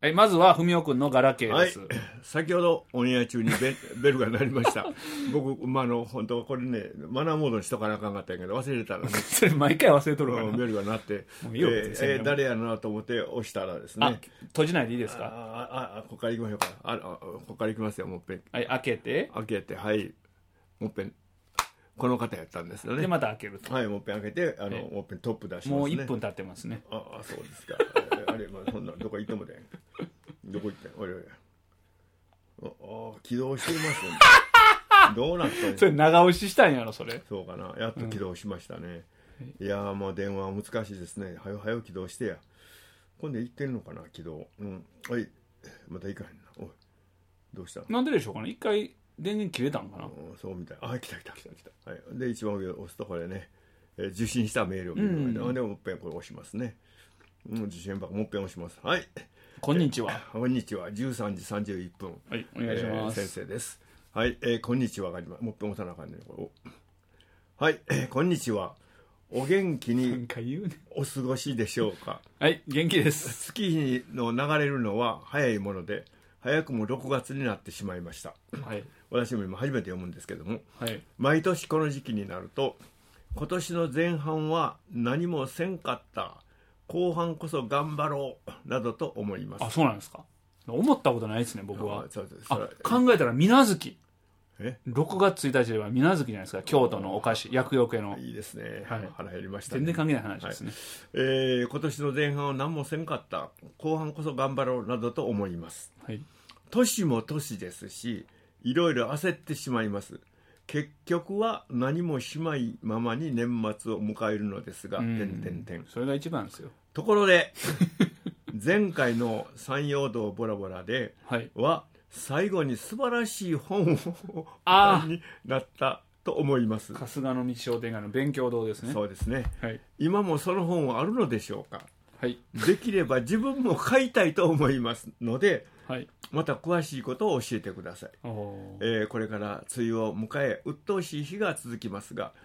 はい、まずは文雄くんのガラケーです、 はい、先ほどオンエア中にベルが鳴りました僕、本当はこれねマナーモードにしとかなあかんかったんやけど忘れたらねそれ毎回忘れとるからベルが鳴って誰やなと思って押したらですね。 閉じないでいいですか。 ここから行きましょうか。ここから行きますよ。もっぺん、 はい、開けてはい、もっぺんこの方やったんですよね。 でまた開けると。 はい、もっぺん開けてもっぺんトップ出しますね。 もう1分経ってますね。 そうですか。あれ、そんなどこ行ってもでどこ行っておい起動していますねどうなったんそれ長押ししたんやろそれ。 そうかな。やっと起動しましたね、いやもう電話は難しいですね。はよ起動してや。今度行ってんのかな起動。はい、また行かへんな。おいどうしたの。 なんででしょうかね。一回電源切れたんかな。 そうみたい。来た、はい、で一番上を押すとこれね、受信したメールを見るので、もっぺんこれ押しますね。受信箱もっぺん押します。はい、 こんにちは。 こんにちは。13時31分。 はい、お願いします。 先生です。はい、こんにちはがもっぺん押さなあかんね。はい、こんにちは。お元気にお過ごしでしょうか。 はい、元気です。 月日の流れるのは早いもので、早くも6月になってしまいました。 はい、 私も今初めて読むんですけども、 はい、 毎年この時期になると、今年の前半は何もせんかった、後半こそ頑張ろうなどと思います。 そうなんですか。思ったことないですね僕は。 そうです。 考えたら水無月。6月1日では水無月じゃないですか。京都のお菓子、厄除けの。 いいですね、 はい、 腹減りましたね。 全然関係ない話ですね、 今年の前半は何もせんかった、後半こそ頑張ろうなどと思います。 はい、 年も年ですし、いろいろ焦ってしまいます。結局は何もしないままに年末を迎えるのですが、 それが一番ですよ。 ところで前回の山陽道ボラボラでは、最後に素晴らしい本をになったと思います。 春日の道商店街の勉強堂ですね。 そうですね、 はい、 今もその本はあるのでしょうか。 はい、 できれば自分も買いたいと思いますので、 はい、 また詳しいことを教えてください。これから梅雨を迎え鬱陶しい日が続きますが、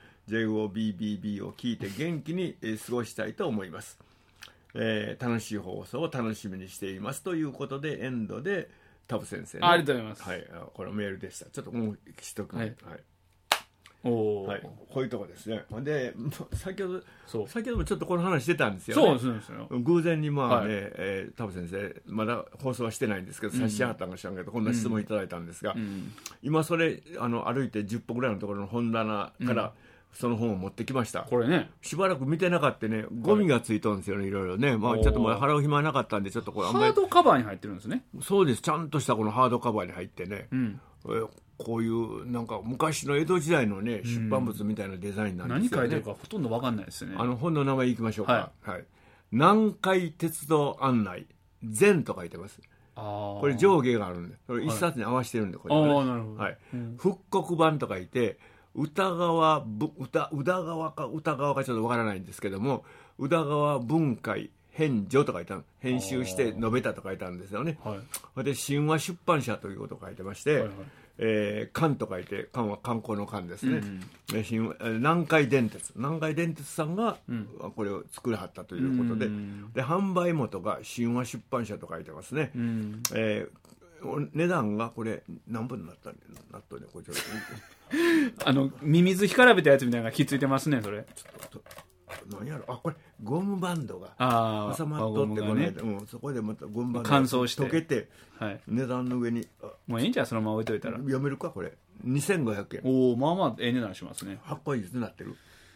JOBBB を聞いて元気に過ごしたいと思います。楽しい放送を楽しみにしていますということで、エンドでタブ先生、 ありがとうございます。 はい、これメールでした。ちょっともう一つ、はい、 はい、 こういうとこですね。で先ほどもちょっとこの話してたんですよね。 そうですよ。 偶然にタブ先生まだ放送はしてないんですけど、差し上がったんか知らんけど、こんな質問いただいたんですが、今それ歩いて10歩ぐらいのところの本棚から、その本を持ってきました。 これね、 しばらく見てなかったね、ゴミがついとるんですよね、いろいろね。ちょっと払う暇はなかったんで、ちょっとこれハードカバーに入ってるんですね。 そうです。ちゃんとしたこのハードカバーに入ってね、こういうなんか昔の江戸時代のね出版物みたいなデザインなんですよね。 何書いてるかほとんど分かんないですね。 本の名前いきましょうか。はい、南海鉄道案内全と書いてます。これ上下があるんで、これ一冊に合わせてるんで、これ、ね、 なるほど、 はい、復刻版と書いて、宇田川かちょっとわからないんですけども、宇田川文会編序と書いてある、編集して述べたと書いてあるんですよね。で神話出版社ということを書いてまして、観と書いて、観は観光の観ですね。南海電鉄さんがこれを作らはったということで、販売元が神話出版社と書いてますね。値段がこれ何分になったんで、これちょっとミミズ干からべたやつみたいなのがひっついてますね。それちょっと何やろ、これゴムバンドが挟まっとって、これ、そこでまたゴムバンドが乾燥して溶けて、値段の上にもういいんじゃん、そのまま置いといたら。 読めるかこれ。2500円。 おお、まあまあ値段しますね。 発行いつになってる？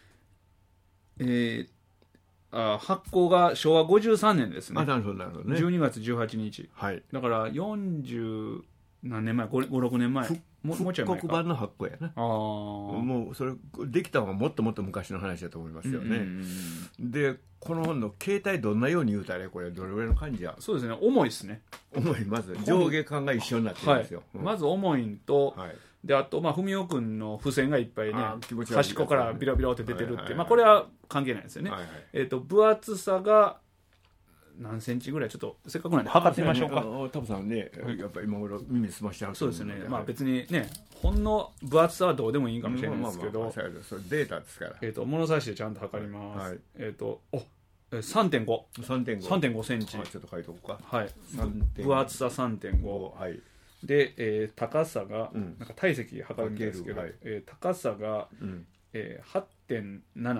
発行が昭和53年ですね。 なるほどなるほどね。 12月18日。 はい。 だから40何年前、5、6年前。もうちょい前か。 復刻版の発行やな。もうそれできたのがもっともっと昔の話だと思いますよね。でこの本の形態どんなように言うたら、これどれぐらいの感じや。 そうですね、重いですね。 重い。まず上下感が一緒になってるんですよ。 まず重いんと、であと文雄君の付箋がいっぱいね、端っこからビロビロって出てるって、これは関係ないですよね。分厚さが何センチぐらい、ちょっとせっかくなんで測ってみましょうか。 タブさんね、やっぱり今頃耳すましちゃう。 そうですね。別にね、本の分厚さはどうでもいいかもしれないですけど、 それデータですから。 物差しでちゃんと測ります。 3.5センチ。 ちょっと書いとこうか。 はい。分厚さ 3.5。はい。で、高さが、なんか体積測るんですけど、高さが、8.7。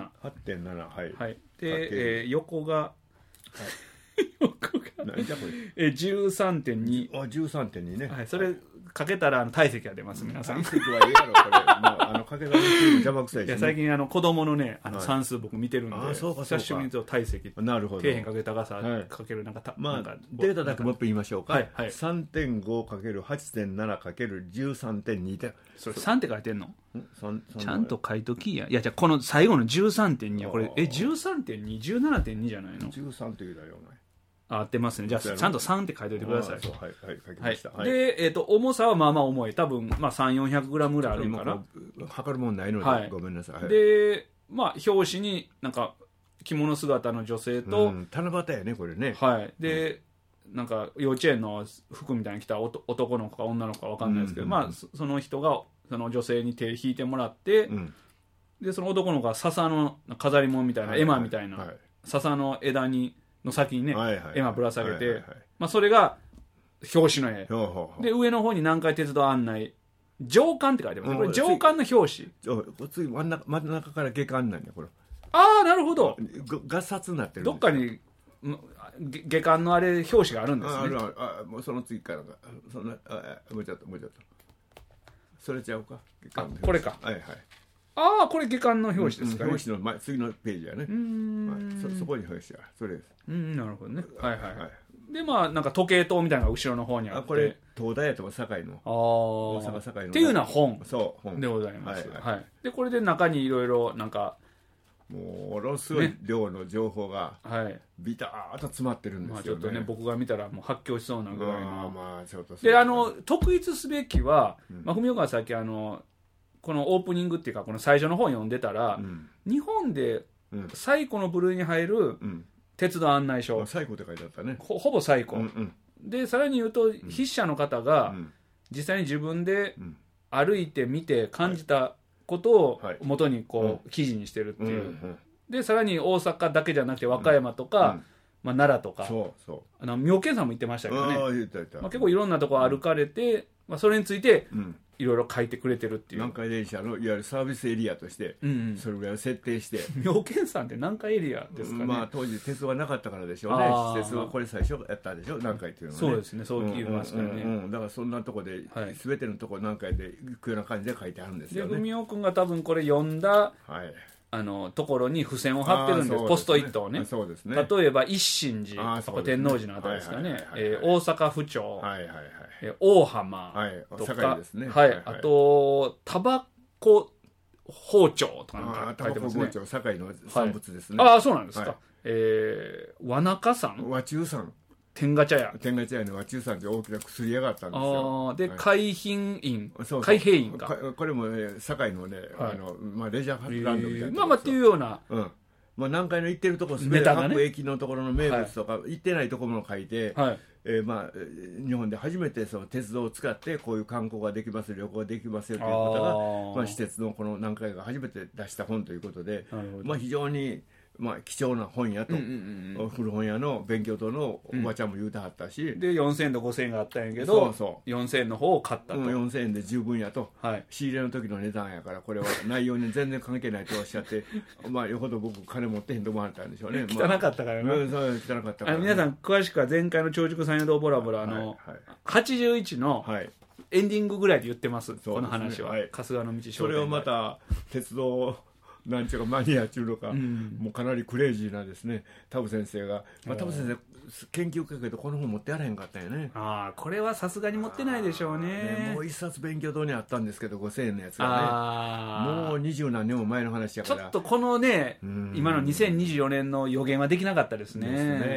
8.7、はい。 はい。で、横が、横が、13.2。 13.2ね。 はい。それ、かけたら体積が出ます、皆さん。 体積はいいやろ、これ。かけたら邪魔くさいし、ね。 最近子供のね、算数僕見てるんで、久しぶりに体積、 なるほど。 底辺かけ高さかけるなんか、 データだけもっと言いましょうか。3.5×8.7×13.2 で。 それ3って書いてんの？ちゃんと書いときや。いや、じゃあこの最後の 13.2 はこれ、13.2、17.2 じゃないの？ 13って言うだよ、お前。 合ってますね。じゃあちゃんと3って書いといてください。 はい、書きました。 で、重さはまあまあ重い。多分、3、400グラムぐらいあるから。 測るもんないので、ごめんなさい。 で、表紙になんか、着物姿の女性と、 七夕やね、これね。 はい。で、なんか、幼稚園の服みたいに着た男の子か女の子か分かんないですけど、その人が、その女性に手引いてもらって、で、その男の子が笹の飾り物みたいな、絵馬みたいな、笹の枝の先にね、絵馬ぶら下げて、それが表紙の絵で、上の方に南海鉄道案内上巻って書いてます。これ上巻の表紙。 次真ん中から下巻なんだこれ。 ああ、なるほど。 合冊になってる。 どっかに下巻のあれ表紙があるんですね。 もうその次からもうちょっとそれちゃうか。 これか。 はいはい。 ああ、これ下巻の表紙ですかね。 表紙の次のページやね。そこに表紙や。それです。 なるほどね。はいはいはい。で、なんか時計塔みたいなのが後ろの方にあって。 これ、東大やと堺の。大阪堺の。 っていうのは本本でございます。はい。で、これで中にいろいろなんか、 ものすごい量の情報がビターッと詰まってるんですよね。 ちょっとね、僕が見たらもう発狂しそうなぐらいの。 ちょっとで、特筆すべきは、文岡がさっきこのオープニングっていうかこの最初の本読んでたら、日本で最古の部類に入る鉄道案内書、 最古って書いてあったね。 ほぼ最古、でさらに言うと筆者の方が実際に自分で歩いて見て感じたことを元に記事にしてるっていう、でさらに大阪だけじゃなくて和歌山とか、奈良とか妙見さんも言ってましたけどね、結構いろんなとこ歩かれて、それについていろいろ書いてくれてるっていう。 南海電車のいわゆるサービスエリアとしてそれぐらいを設定して、 妙見山って南海エリアですかね。 当時鉄道がなかったからでしょうね。私鉄はこれ最初やったでしょ、南海っていうのはね。 そうですね、そう言いますからね。 だからそんなとこで全てのとこ南海で行くような感じで書いてあるんですよね。 で文雄君が多分これ読んだところに付箋を貼ってるんです。ポストイットをね。 そうですね。 例えば一心寺、天王寺のあたりですかね、大阪府庁、大浜とか、あとタバコ包丁とか書いてますね。 タバコ包丁、堺の産物ですね。 ああ、そうなんですか。和中山、 和中山、 天下茶屋の和中山って大きな薬屋があったんですよ。 で、海浜院、海平院か。 これもね、堺のね、レジャーランドみたいな。 っていうような。 南海の行ってるとこ、すべて各駅のところの名物とか、行ってないところも書いて、日本で初めてその鉄道を使ってこういう観光ができます、旅行ができますよということが、私鉄のこの南海が初めて出した本ということで、非常に貴重な本屋と、古本屋の勉強棟のおばちゃんも言うてはったし、 で4000円と5000円があったんやけど、4000円の方を買ったと。 4000円で十分やと、仕入れの時の値段やから、これは内容に全然関係ないとおっしゃってよほど僕金持ってへんと思われたんでしょうね。 汚かったからね。 汚かったから。 皆さん詳しくは前回の長熟山陽道ボラボラ81のエンディングぐらいで言ってます、この話は。春日の道商店街。 それをまた鉄道なんちゅうかマニアっていうのか、もうかなりクレイジーなですね、田部先生が、田部先生研究家けどこの本持ってやらへんかったよね。 これはさすがに持ってないでしょうね。 もう一冊勉強堂にあったんですけど5000円のやつがね、もう20何年も前の話やから、 ちょっとこのね、今の2024年の予言はできなかったですね。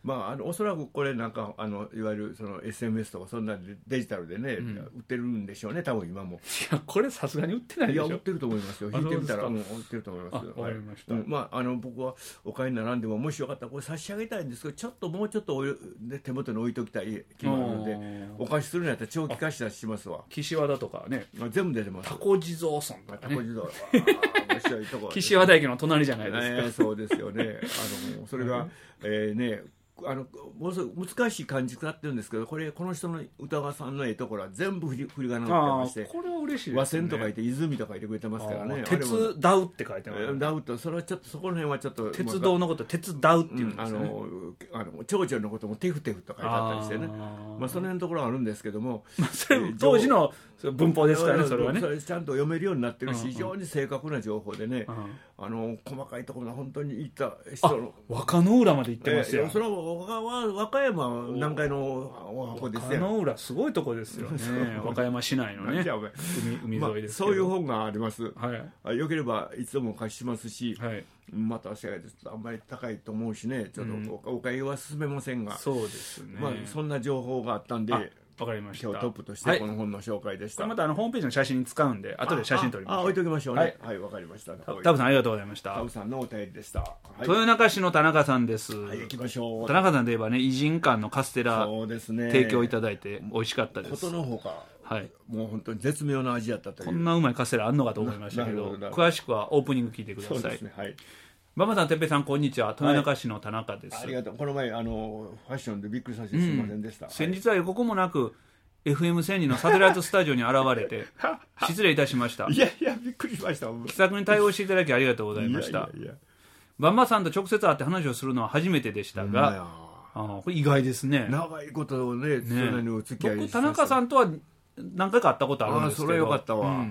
おそらくこれなんかいわゆるその SMS とかそんなデジタルでね、売ってるんでしょうね多分今も。 いやこれさすがに売ってないでしょ。 いや売ってると思いますよ。引いてみたら売ってると思いますよ。 わかりました。 僕はお買いにならんでももしよかったらこれ差し上げたいんですけどもうちょっと手元に置いときたい気もあるのでお貸しするんやったら長期貸し出しますわ。 岸和田とかね全部出てます。 タコ地蔵村とかね。 タコ地蔵面白いとこ岸和田駅の隣じゃないですか。 そうですよね。それがものすごく難しい漢字使ってるんですけどこの人の歌川さんのところは全部振り仮名になってましてこれは嬉しいですね。 和船と書いて泉と書いてくれてますからね。 鉄ダウって書いてます、 ダウとそれはちょっとそこの辺はちょっと鉄道のこと鉄ダウっていうんですよね。 長女のこともテフテフと書いてあったりしてねその辺のところはあるんですけどもそれ当時の文法ですからね。それはねそれちゃんと読めるようになってるし非常に正確な情報でね細かいところが本当にいった人の若野浦まで行ってますよ。 それは和歌山南海の方ですよ。 若野浦すごいとこですよね。和歌山市内のね海沿いですけど、 そういう本があります、 はい、 よければいつでもお貸ししますし、 はい、 またあんまり高いと思うしねちょっとお買いは進めませんが、 そうですね、 そんな情報があったんでわかりました。 今日トップとしてこの本の紹介でした。 これまたホームページの写真に使うんで後で写真撮りましょう。 置いときましょうね。はい、わかりました。 タブさんありがとうございました。 タブさんのお便りでした。 豊中市の田中さんです。 はい、行きましょう。 田中さんといえばね偉人館のカステラ提供いただいて美味しかったです。 ことのほかはい、 もう本当に絶妙な味やったという。 こんなうまいカステラあんのかと思いましたけど詳しくはオープニング聞いてください。そうですね。はい。馬場さん、てっぺいさん、こんにちは。豊中市の田中です。 ありがとう。この前ファッションでびっくりさせてすみませんでした。 先日は予告もなく FM 千里のサテライトスタジオに現れて失礼いたしました。 いやびっくりしました。 気さくに対応していただきありがとうございました。馬場さんと直接会って話をするのは初めてでしたが、これ意外ですね。 長いことをね、そんなにお付き合いして僕田中さんとは何回か会ったことあるんですけど、 それよかったわ。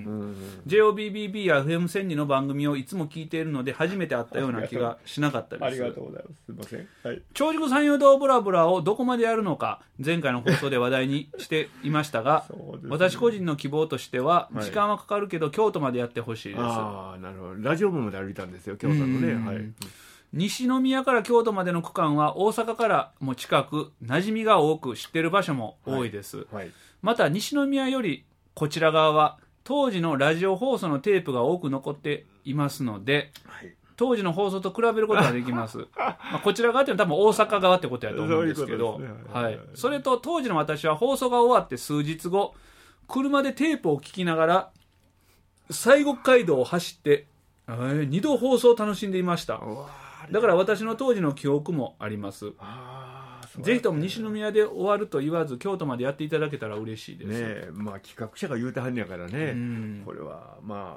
JOBBB や FM 千里の番組をいつも聞いているので初めて会ったような気がしなかったです。 ありがとうございます。すいません。はい、 長軸山陽道ブラブラをどこまでやるのか前回の放送で話題にしていましたが、私個人の希望としては時間はかかるけど京都までやってほしいです。 ああ、なるほど。ラジオ部まで歩いたんですよ京都のね。はい。 西宮から京都までの区間は大阪からも近く馴染みが多く知っている場所も多いです。また西宮よりこちら側は当時のラジオ放送のテープが多く残っていますので、当時の放送と比べることができます。こちら側っていうのは多分大阪側ってことやと思うんですけど、それと当時の私は放送が終わって数日後車でテープを聞きながら西国街道を走って2度放送を楽しんでいました。だから私の当時の記憶もあります。ぜひとも西宮で終わると言わず京都までやっていただけたら嬉しいです。 企画者が言うてはんやからね、これは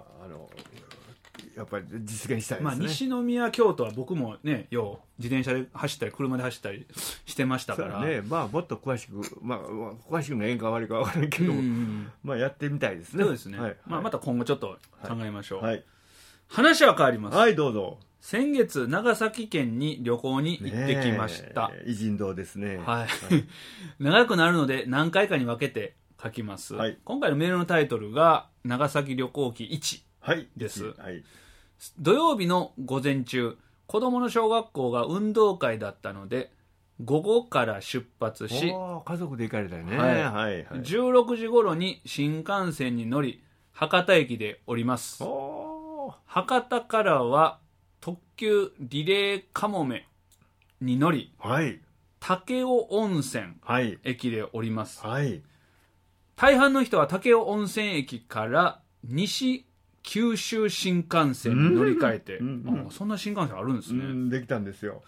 やっぱり実現したいですね。 西宮京都は僕もねよう自転車で走ったり車で走ったりしてましたから、 もっと詳しく詳しくのええんか悪いか分からんけど、やってみたいですね。 そうですね。また今後ちょっと考えましょう。 話は変わります。 はい、どうぞ。 先月長崎県に旅行に行ってきました。 偉人堂ですね。 長くなるので何回かに分けて書きます。今回のメールのタイトルが長崎旅行記1です。土曜日の午前中子供の小学校が運動会だったので午後から出発し家族で行かれたよね。 16時頃に新幹線に乗り博多駅で降ります。博多からは特急リレーかもめに乗り、武雄温泉駅で降ります。大半の人は武雄温泉駅から西九州新幹線に乗り換えて、そんな新幹線あるんですね。 できたんですよ。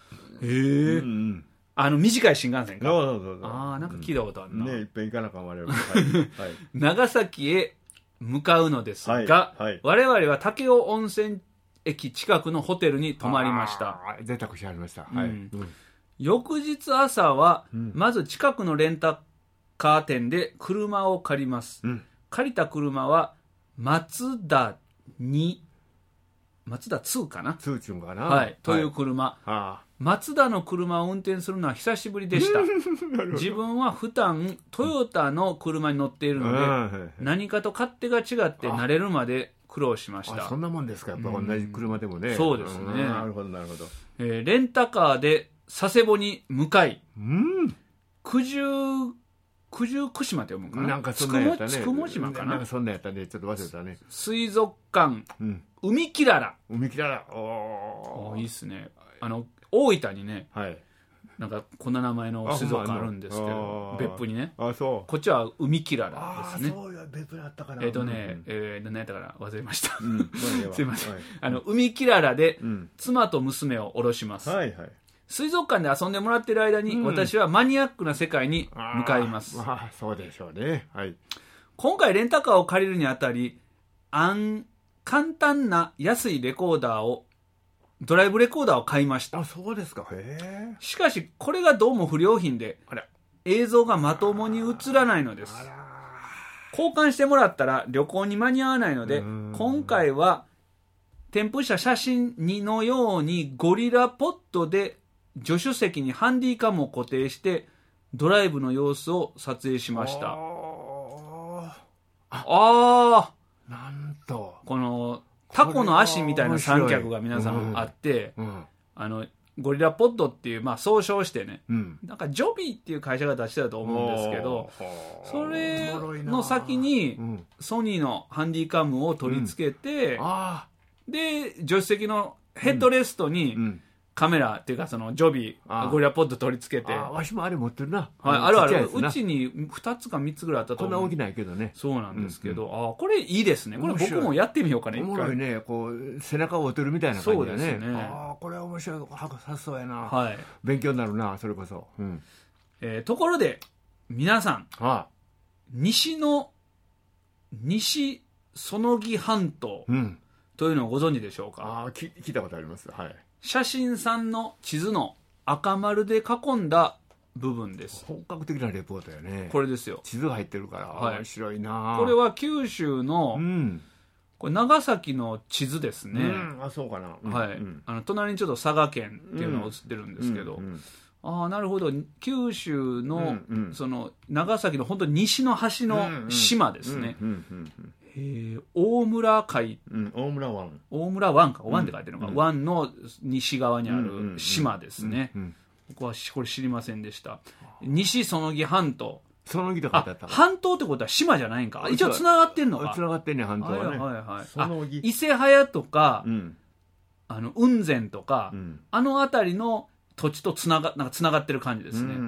短い新幹線か。なんか聞いたことあるな。 いっぺん行かなかん我々。 長崎へ向かうのですが、我々は武雄温泉駅近くのホテルに泊まりました。 贅沢しはりました。 翌日朝は、まず近くのレンタカー店で車を借ります。借りた車は松田2かなという車。松田の車を運転するのは久しぶりでした。自分は普段トヨタの車に乗っているので、何かと勝手が違って慣れるまで苦労しました。 そんなもんですか。やっぱ同じ車でもね。 そうですね。 なるほどなるほど。 レンタカーで佐世保に向かい、九十九島って読むかな、 なんかそんなやったね、 つくも島かな、 なんかそんなやったね、ちょっと忘れたね。 水族館、海きらら。 海きらら、おいいっすね。大分にね、 はい、 なんかこんな名前の水族館あるんですけど、別府にね。こっちは海きららですね。 そうや、別府だったかな。 何やったかな、忘れました。すいません。海きららで妻と娘を降ろします。水族館で遊んでもらってる間に、私はマニアックな世界に向かいます。 そうでしょうね。はい。 今回レンタカーを借りるにあたり、簡単な安いレコーダーを、ドライブレコーダーを買いました。 そうですか。 しかし、これがどうも不良品で、映像がまともに映らないのです。交換してもらったら旅行に間に合わないので、今回は、添付した写真のようにゴリラポットで助手席にハンディカムを固定してドライブの様子を撮影しました。 なんとこのタコの足みたいな三脚が皆さんあって、ゴリラポッドっていう、総称してね、なんかジョビーっていう会社が出してたと思うんですけど、それの先にソニーのハンディカムを取り付けて、で助手席のヘッドレストにカメラっていうかそのジョビーゴリラポッド取り付けて、 わしもあれ持ってるな。 あるある、うちに2つか3つぐらいあったと思う。 こんな大きないけどね。 そうなんですけど、これいいですね。これ僕もやってみようかね。 おもろいね。こう背中を折ってるみたいな感じだね。これは面白い発想やな。勉強になるな、それこそ。 ところで皆さん、西園木半島というのをご存知でしょうか。 聞いたことあります。 写真3の地図の赤丸で囲んだ部分です。 本格的なレポートやね。 これですよ。 地図が入ってるから、面白いな。 これは九州の、これ長崎の地図ですね。 そうかな。 隣にちょっと佐賀県っていうのが映ってるんですけど、なるほど。九州の、その長崎の本当に西の端の島ですね。大村海、 大村湾か、湾って書いてるのか、湾の西側にある島ですね。僕はこれ知りませんでした。西園木半島。 園木とかだった。 半島ってことは島じゃないんか。一応繋がってんのか。 繋がってんね半島はね。 伊勢早とか、雲仙とか、あの辺りの土地となんか繋がってる感じですね。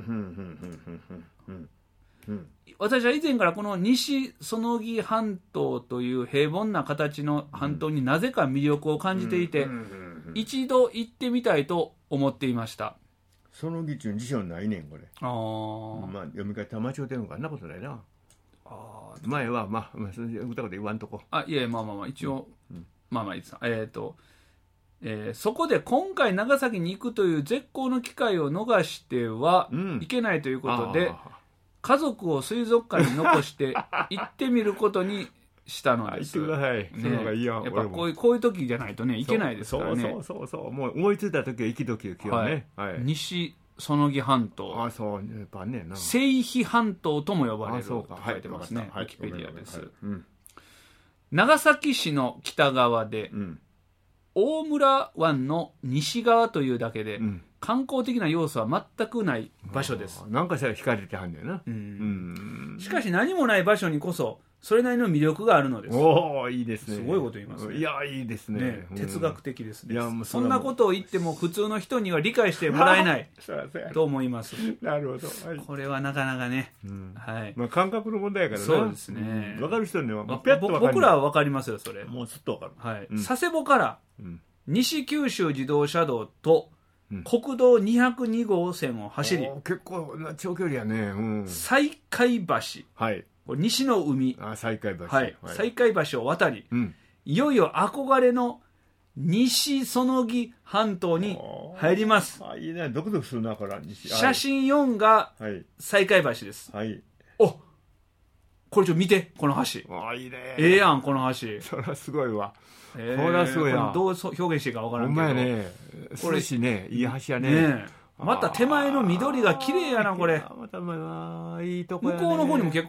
私は以前からこの西園木半島という平凡な形の半島になぜか魅力を感じていて、一度行ってみたいと思っていました。 園木中に辞書ないねんこれ。読み方間違ってるのか、あんなことないな。前はそれで歌こと言わんとこ。 いや一応いいです。そこで今回長崎に行くという絶好の機会を逃してはいけないということで、家族を水族館に残して行ってみることにしたのです。 行ってください。その方がいいよ。 やっぱこういう時じゃないとね、行けないですからね。 そうもう思いついた時は行き時よね。 西園木半島、 やっぱね、 西肥半島とも呼ばれると書いてますね。ウィキペディアです。長崎市の北側で、大村湾の西側というだけで、観光的な要素は全くない場所です。 なんかしたら光れてはんだよな。 しかし何もない場所にこそそれなりの魅力があるのです。 いいですね。 すごいこと言いますね。 いや、いいですね。 哲学的ですね。そんなことを言っても普通の人には理解してもらえないと思います。 なるほど。 これはなかなかね。 感覚の問題やからね。 そうですね。 分かる人には僕らは分かりますよ、それ。 もうすっと分かる。 佐世保から西九州自動車道と国道202号線を走り、 結構な長距離やね。 西海橋、西の海、 西海橋、 西海橋を渡り、いよいよ憧れの西園木半島に入ります。 いいね、ドクドクするな、これ。 写真4が西海橋です。これちょっと見て、この橋。 いいね。 やん、この橋。 それはすごいわ。これはすごいな。 どう表現していいか分からんけど。 ほんまやね。これしね、いい橋やね。 また手前の緑が綺麗やな、これ。 またいいとこやね。 向こうの方にも結構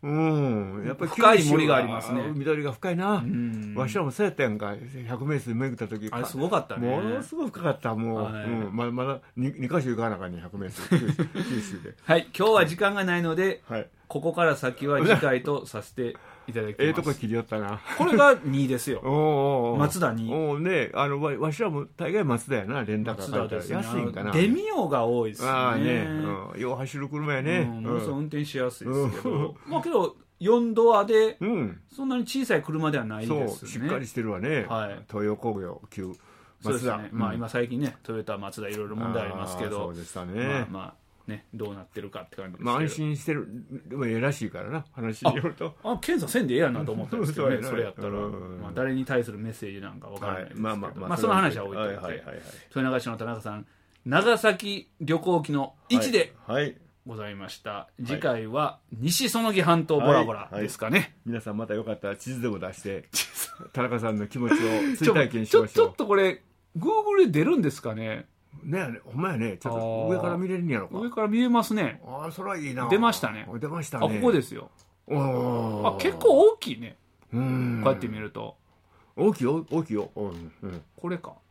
やっぱり深い森がありますね。 緑が深いな。わしらもそうやったやんか。100メートル巡った時。 あれすごかったね。 ものすごい深かった。もう、まだ2カ所行かなあかんね、100メートル。九州で。 はい、今日は時間がないので、ここから先は次回とさせていただきます。 とこ切り寄ったな。 これが2ですよ。松田2。 ね、わしらも大概松田やな、レンタカー借りたら安いんかな。 デミオが多いですね。 よう走る車やね。 ものすごい運転しやすいですけど。まあけど、4ドアで、そんなに小さい車ではないですね。 しっかりしてるわね。東洋工業旧松田。まあ今最近ね、トヨタ、松田いろいろ問題ありますけど。 そうでしたね。 まあね、どうなってるかって感じですけど。 安心してる、でもええらしいからな、話によると。 検査せんでええやなと思ったんですけどね、それやったら。誰に対するメッセージなんかわからないですけど。まあその話は置いといて。豊永市の田中さん、長崎旅行記の1でございました。次回は西園木半島ボラボラですかね。 皆さんまたよかったら地図でも出して、田中さんの気持ちを追体験しましょう。 ちょっとこれ、Google で出るんですかね。 ね、ほんまやね。ちょっと上から見れるんやろか。 上から見えますね。 それはいいな。 出ましたね。 出ましたね。 ここですよ。結構大きいね。こうやって見ると。 大きいよ。 これか。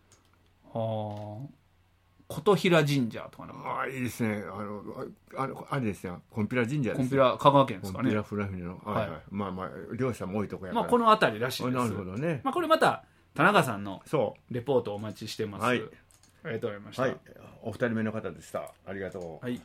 琴平神社とかなんか。 いいですね。あれですよ。コンピラ神社です。 コンピラ、香川県ですかね。 コンピラフラフィの。まあ、漁師さんも多いとこやから。 この辺りらしいです。 なるほどね。 これまた、田中さんのレポートをお待ちしてます。ありがとうございました。 お二人目の方でした。ありがとう。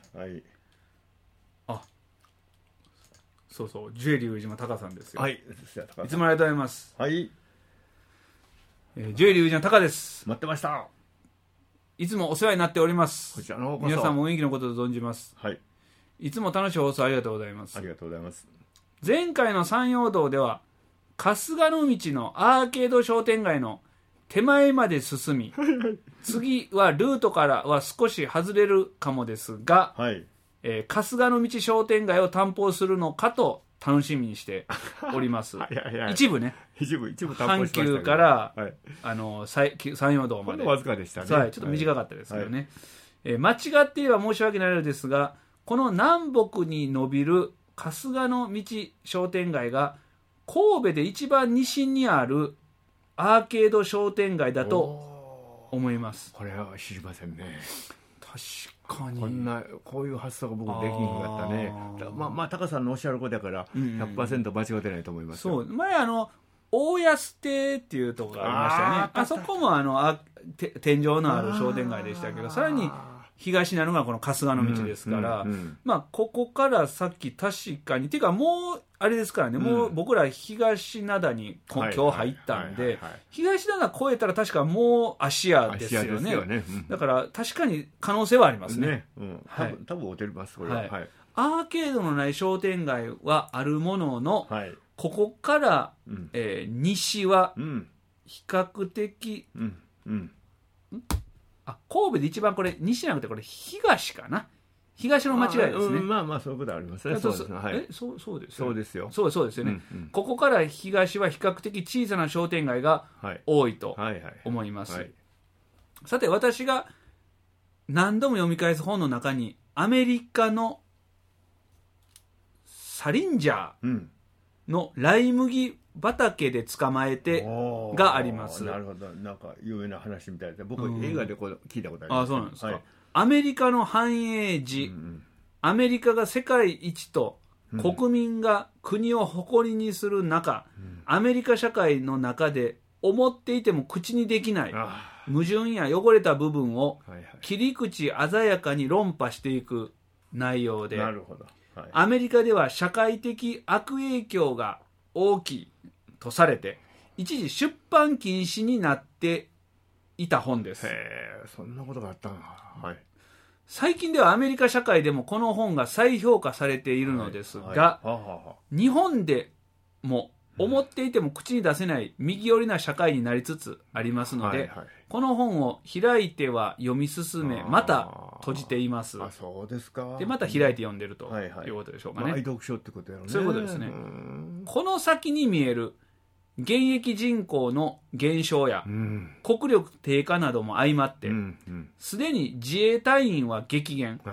そうそう、ジュエリー宇島高さんですよ。いつもありがとうございます。 ジュエリー宇島高です。 待ってました。 いつもお世話になっております。 こちらの方こそ。 皆さんもお元気のことと存じます。いつも楽しい放送ありがとうございます。 ありがとうございます。 前回の山陽道では、春日の道のアーケード商店街の手前まで進み、次はルートからは少し外れるかもですが、春日の道商店街を担保するのかと楽しみにしております。一部ね。 一部阪急から、山陽道まで。 わずかでしたね。 ちょっと短かったですけどね。間違っていれば申し訳ないのですが、この南北に伸びる春日の道商店街が神戸で一番西にあるアーケード商店街だと思います。 これは知りませんね。 確かにこういう発想が僕できんかったね。まあタカさんのおっしゃることだから 100% 間違ってないと思います。 そう、前大安亭っていうとこがありましたよね。あそこも天井のある商店街でしたけど、さらに東になるのがこの春日の道ですから、ここからさっき確かに、ていうかもうあれですからね、もう僕ら東灘に今日入ったんで、東灘越えたら確かもう芦屋ですよね。だから確かに可能性はありますね。 多分出ますこれは。 アーケードのない商店街はあるものの、ここから、西は比較的、神戸で一番これ西じゃなくてこれ東かな。東の間違いですね。 まあそういうことありますね。 そうです。 そうですよ。 そうですよね。ここから東は比較的小さな商店街が多いと思います。さて私が何度も読み返す本の中にアメリカのサリンジャーのライ麦畑で捕まえてがあります。 なるほど。なんか有名な話みたいで、僕映画で聞いたことあります。 そうなんですか。アメリカの繁栄時、アメリカが世界一と国民が国を誇りにする中、アメリカ社会の中で思っていても口にできない矛盾や汚れた部分を切り口鮮やかに論破していく内容で、アメリカでは社会的悪影響が大きいとされて一時出版禁止になっていた本です。 そんなことがあったな。 最近ではアメリカ社会でもこの本が再評価されているのですが、日本でも思っていても口に出せない右寄りな社会になりつつありますので、この本を開いては読み進め、また閉じています。 そうですか。 でまた開いて読んでるということでしょうかね。 愛読書ってことやろね。 そういうことですね。この先に見える現役人口の減少や国力低下なども相まって、すでに自衛隊員は激減、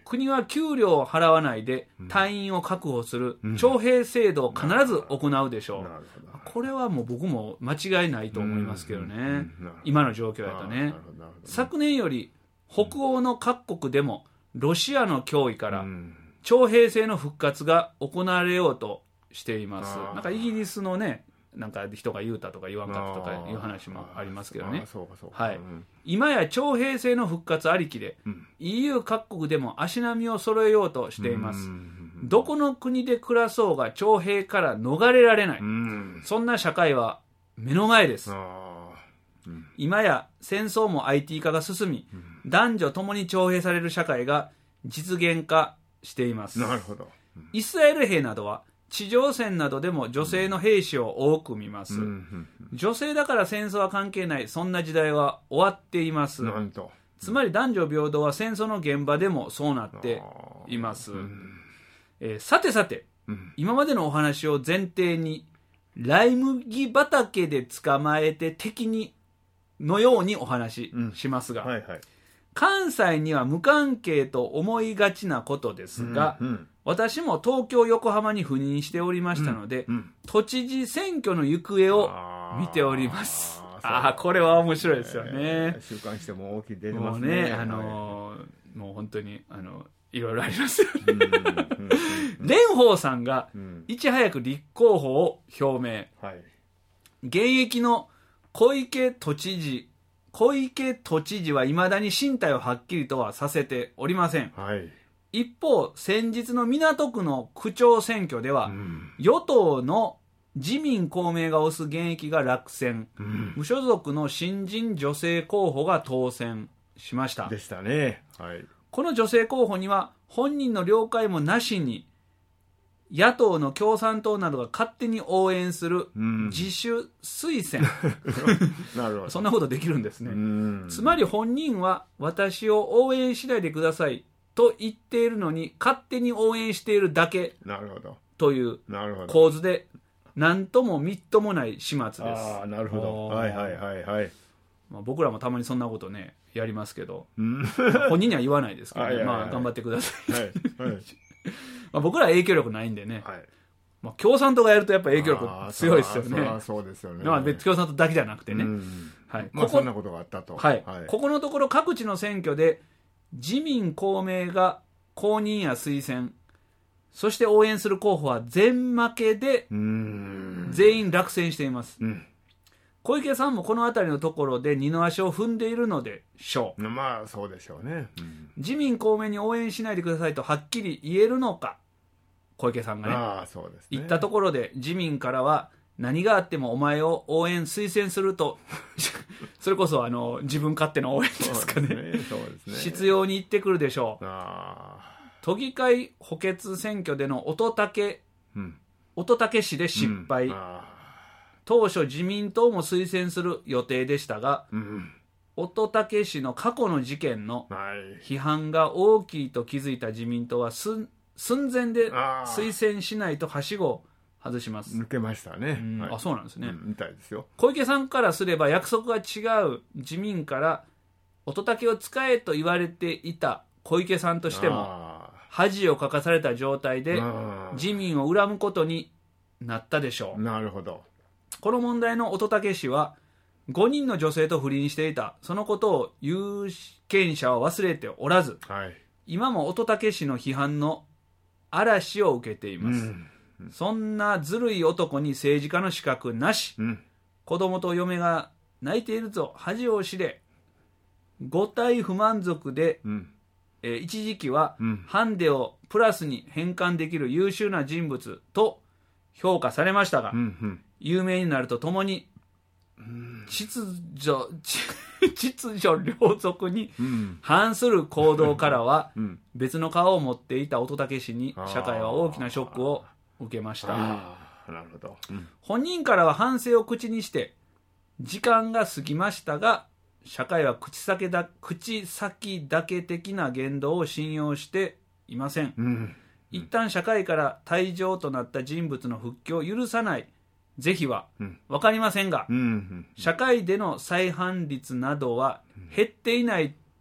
国は給料を払わないで隊員を確保する徴兵制度を必ず行うでしょう。これはもう僕も間違いないと思いますけどね。今の状況やとね。昨年より北欧の各国でもロシアの脅威から徴兵制の復活が行われようとしています。なんかイギリスのね、なんか人が言うたとか言わんかったとかいう話もありますけどね。はい。今や徴兵制の復活ありきで、EU 各国でも足並みを揃えようとしています。どこの国で暮らそうが徴兵から逃れられない。そんな社会は目の前です。今や戦争も IT 化が進み、男女ともに徴兵される社会が実現化しています。 なるほど。 イスラエル兵などは地上戦などでも女性の兵士を多く見ます。女性だから戦争は関係ない、そんな時代は終わっています。 なんと。 つまり男女平等は戦争の現場でもそうなっています。さてさて、今までのお話を前提にライ麦畑で捕まえて敵にのようにお話ししますが、関西には無関係と思いがちなことですが、私も東京横浜に赴任しておりましたので、都知事選挙の行方を見ております。これは面白いですよね。 週刊誌でも大きい出てますね。 もう本当にいろいろありますよね。蓮舫さんがいち早く立候補を表明。現役の小池都知事はいまだに進退をはっきりとはさせておりません。一方、先日の港区の区長選挙では、与党の自民公明が推す現役が落選、無所属の新人女性候補が当選しました。 でしたね。 この女性候補には本人の了解もなしに野党の共産党などが勝手に応援する自主推薦なるほど。 そんなことできるんですね。つまり本人は私を応援しないでくださいと言っているのに勝手に応援しているだけという構図で何ともみっともない始末です。 なるほど。 僕らもたまにそんなことねやりますけど、本人には言わないですけど、頑張ってください。僕らは影響力ないんでね、共産党がやるとやっぱ影響力強いですよね。 そうですよね。 別共産党だけじゃなくてね。 そんなことがあったと。 ここのところ各地の選挙で自民公明が公認や推薦、そして応援する候補は全負けで全員落選しています。小池さんもこの辺りのところで二の足を踏んでいるのでしょう。 そうでしょうね。 自民公明に応援しないでくださいとはっきり言えるのか、小池さんがね、言ったところで自民からは何があってもお前を応援推薦するとそれこそ自分勝手の応援ですかね。必要に言ってくるでしょう。都議会補欠選挙での乙武氏で失敗。当初自民党も推薦する予定でしたが、乙武氏の過去の事件の批判が大きいと気づいた自民党は寸前で推薦しないとはしごを外します。 抜けましたね。 そうなんですね。 みたいですよ。 小池さんからすれば約束が違う自民から乙武を使えと言われていた小池さんとしても恥をかかされた状態で自民を恨むことになったでしょう。 なるほど。 この問題の乙武氏は5人の女性と不倫していた、そのことを有権者は忘れておらず、今も乙武氏の批判の嵐を受けています。そんなずるい男に政治家の資格なし、子供と嫁が泣いているぞ恥を知れ、五体不満足で、一時期はハンデをプラスに変換できる優秀な人物と評価されましたが、有名になるとともに秩序良俗に反する行動からは別の顔を持っていた乙武氏に社会は大きなショックを受けました。 なるほど。 本人からは反省を口にして時間が過ぎましたが、社会は口先だけ的な言動を信用していません。一旦社会から退場となった人物の復帰を許さない是非は分かりませんが、社会での再犯率などは減っていない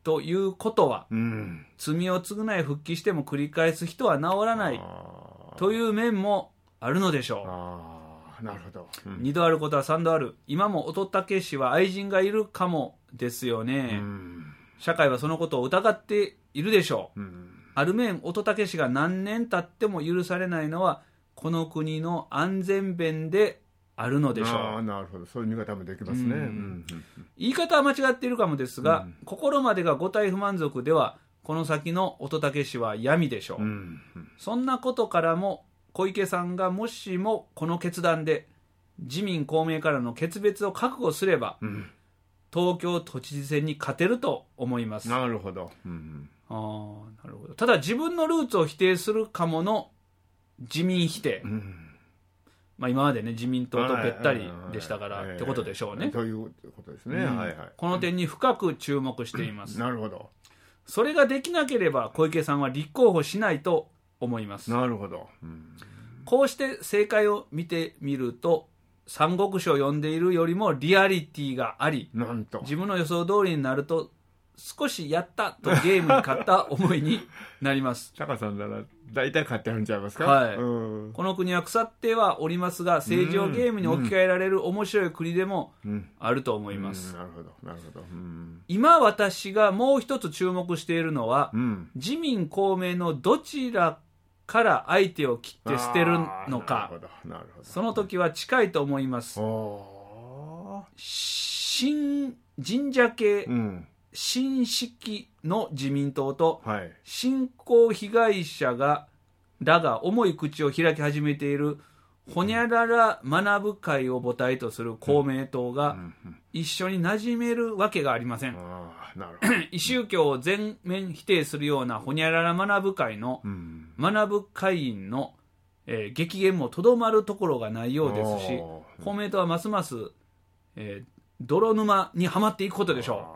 ということは、罪を償い復帰しても繰り返す人は治らないという面もあるのでしょう。 なるほど。 2度あることは3度ある。今も乙武氏は愛人がいるかもですよね。社会はそのことを疑っているでしょう。ある面、乙武氏が何年経っても許されないのはこの国の安全弁であるのでしょう。 なるほど。そういう見方もできますね。 言い方は間違っているかもですが、心までが五体不満足ではこの先の乙武氏は闇でしょう。そんなことからも小池さんがもしもこの決断で自民公明からの決別を覚悟すれば、東京都知事選に勝てると思います。 なるほど。 なるほど。ただ自分のルーツを否定するかもの自民否定、今までね自民党とべったりでしたからってことでしょうね。 ということですね。 この点に深く注目しています。 なるほど。 それができなければ小池さんは立候補しないと思います。 なるほど。 こうして正解を見てみると、三国志を読んでいるよりもリアリティがあり、 なんと自分の予想通りになると少しやったとゲームに勝った思いになります。 タカさんなら大体勝ってあるんちゃいますか。 この国は腐ってはおりますが、政治をゲームに置き換えられる面白い国でもあると思います。 なるほどなるほど。 今私がもう一つ注目しているのは、自民公明のどちらから相手を切って捨てるのか。その時は近いと思います。新神社系、新式の自民党と、新興被害者らが重い口を開き始めているほにゃらら学ぶ会を母体とする公明党が一緒に馴染めるわけがありません。異宗教を全面否定するようなほにゃらら学ぶ会の学ぶ会員の、激減もとどまるところがないようですし、公明党はますます、泥沼にはまっていくことでしょ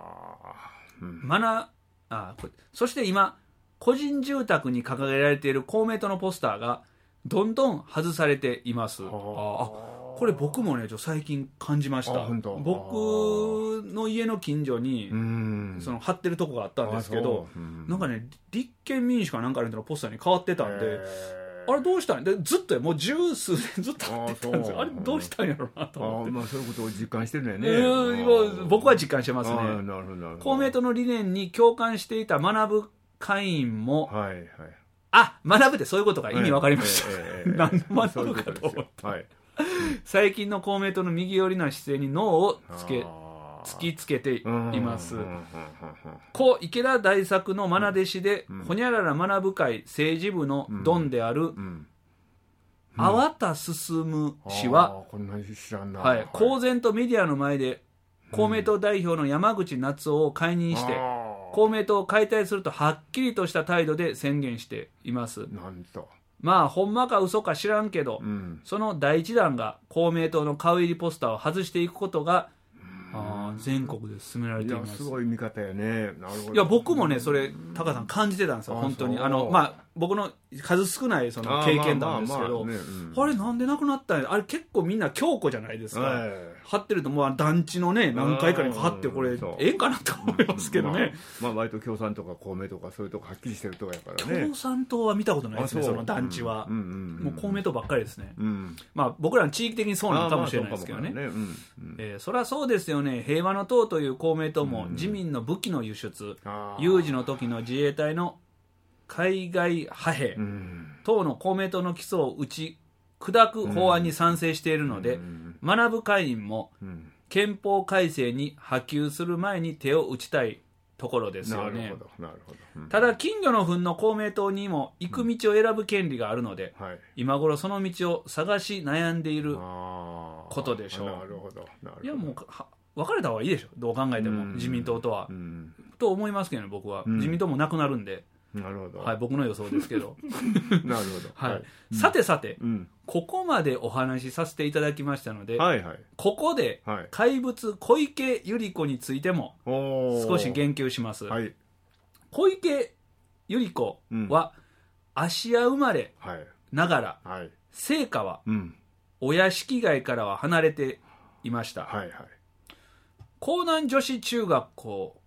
う。そして今個人住宅に掲げられている公明党のポスターがどんどん外されています。これ僕もね最近感じました。僕の家の近所にその貼ってるとこがあったんですけど、なんかね立憲民主かなんかのポスターに変わってたんで、あれどうしたんでずっともう十数年ずっと貼ってたんですよ。あれどうしたんやろうなと思って。 そういうことを実感してるんだよね。僕は実感してますね。公明党の理念に共感していた学ぶ会員も、学ぶってそういうことが意味分かりました。何の学ぶかと思った。最近の公明党の右寄りな姿勢に脳を突きつけています。故池田大作の愛弟子で、ほにゃらら学ぶ会政治部のドンである粟田進氏は、公然とメディアの前で公明党代表の山口夏夫を解任して公明党を解体するとはっきりとした態度で宣言しています。ほんまか嘘か知らんけど、その第一弾が公明党の顔入りポスターを外していくことが全国で進められています。 すごい見方やね。 いや僕もねそれタカさん感じてたんですよ。本当に僕の数少ないその経験なんですけど、あれなんでなくなったんや。あれ結構みんな強固じゃないですか。貼ってるともう団地のね何回かに貼ってこれええんかなと思いますけどね。 割と共産とか公明とかそういうとこはっきりしてるとこやからね。 共産党は見たことないですね。その団地はもう公明党ばっかりですね。僕らの地域的にそうなのかもしれないですけどね。そりゃそうですよね。平和の党という公明党も自民の武器の輸出、有事の時の自衛隊の海外派兵等の公明党の基礎を打ち砕く法案に賛成しているので、学ぶ会員も憲法改正に波及する前に手を打ちたいところですよね。ただ金魚の糞の公明党にも行く道を選ぶ権利があるので、今頃その道を探し悩んでいることでしょう。いやもう別れた方がいいでしょ。どう考えても自民党とはと思いますけどね。僕は自民党もなくなるんで。僕の予想ですけど。 なるほど。 さて、ここまでお話しさせていただきましたので、ここで怪物小池百合子についても少し言及します。小池百合子は芦屋生まれながら、生家はお屋敷街からは離れていました。江南女子中学校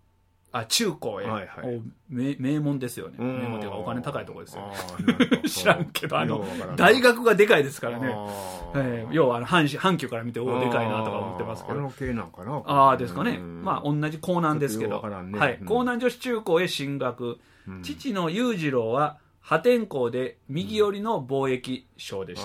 中高へ、 はいはい、 名門ですよね。名門というかお金高いところですよ知らんけど大学がでかいですからね、要は阪急から見てでかいなとか思ってますけど、 系なんかなですかね。まあ同じ江南ですけど、 ね、 はい、江南女子中高へ進学、父の裕次郎は破天荒で右寄りの貿易商でした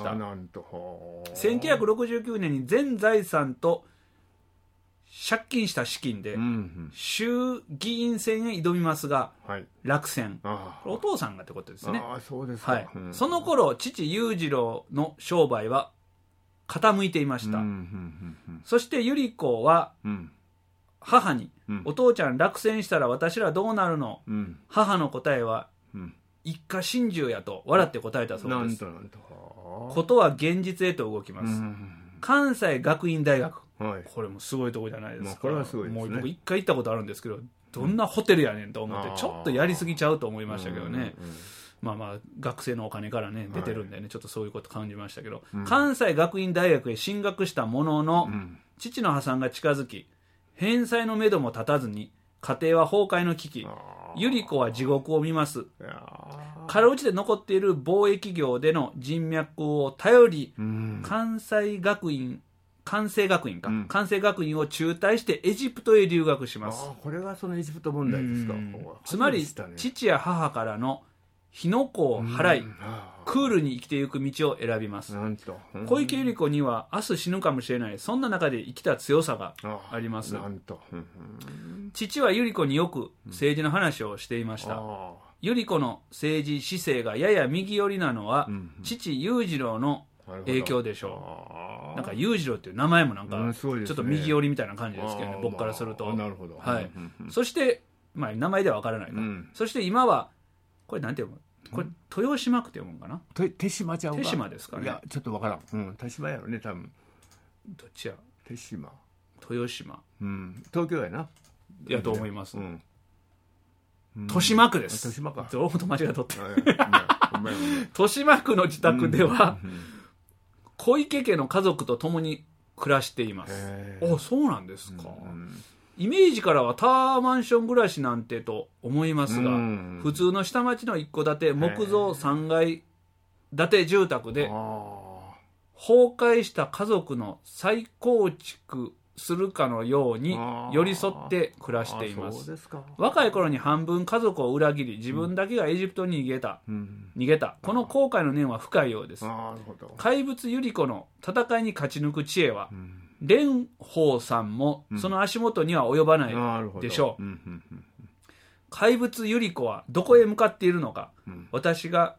。1969年に全財産と借金した資金で衆議院選へ挑みますが、落選。お父さんがってことですね。 そうですか、はい、 その頃父裕次郎の商売は傾いていました。そして百合子は母に、お父ちゃん落選したら私らどうなるの、母の答えは、一家心中やと笑って答えたそうです。ことは現実へと動きます。関西学院大学、これもすごいとこじゃないですか。 これはすごいですね。 もう僕一回行ったことあるんですけど、どんなホテルやねんと思ってちょっとやりすぎちゃうと思いましたけどね。まあ学生のお金からね出てるんでね、ちょっとそういうこと感じましたけど、関西学院大学へ進学したものの、父の破産が近づき返済のめども立たずに家庭は崩壊の危機、百合子は地獄を見ます。かろうじて残っている貿易業での人脈を頼り、関西学院を中退してエジプトへ留学します。 これがそのエジプト問題ですか。 つまり、父や母からの火の粉を払い、クールに生きていく道を選びます。小池百合子には明日死ぬかもしれない、そんな中で生きた強さがあります。父は百合子によく政治の話をしていました。百合子の政治姿勢がやや右寄りなのは、父裕次郎の影響でしょう。なんか裕次郎っていう名前もなんかちょっと右寄りみたいな感じですけどね、僕からすると。 なるほど。 はい。そして、まあ名前ではわからないか。そして今はこれなんて読む？これ豊島区って読むんかな？ 手島ちゃうか？ 手島ですかね。 いやちょっとわからん。手島やろね多分。 どっちや？ 手島。 豊島。 東京やな。 やと思います。豊島区です。 豊島か。 どうもと間違いとって。豊島区の自宅では小池家の家族と共に暮らしています。そうなんですか。イメージからはタワーマンション暮らしなんてと思いますが、普通の下町の一戸建て木造3階建て住宅で崩壊した家族の再構築するかのように寄り添って暮らしています。若い頃に半分家族を裏切り自分だけがエジプトに逃げたこの後悔の念は深いようです。怪物百合子の戦いに勝ち抜く知恵は、蓮舫さんもその足元には及ばないでしょう。怪物百合子はどこへ向かっているのか、私が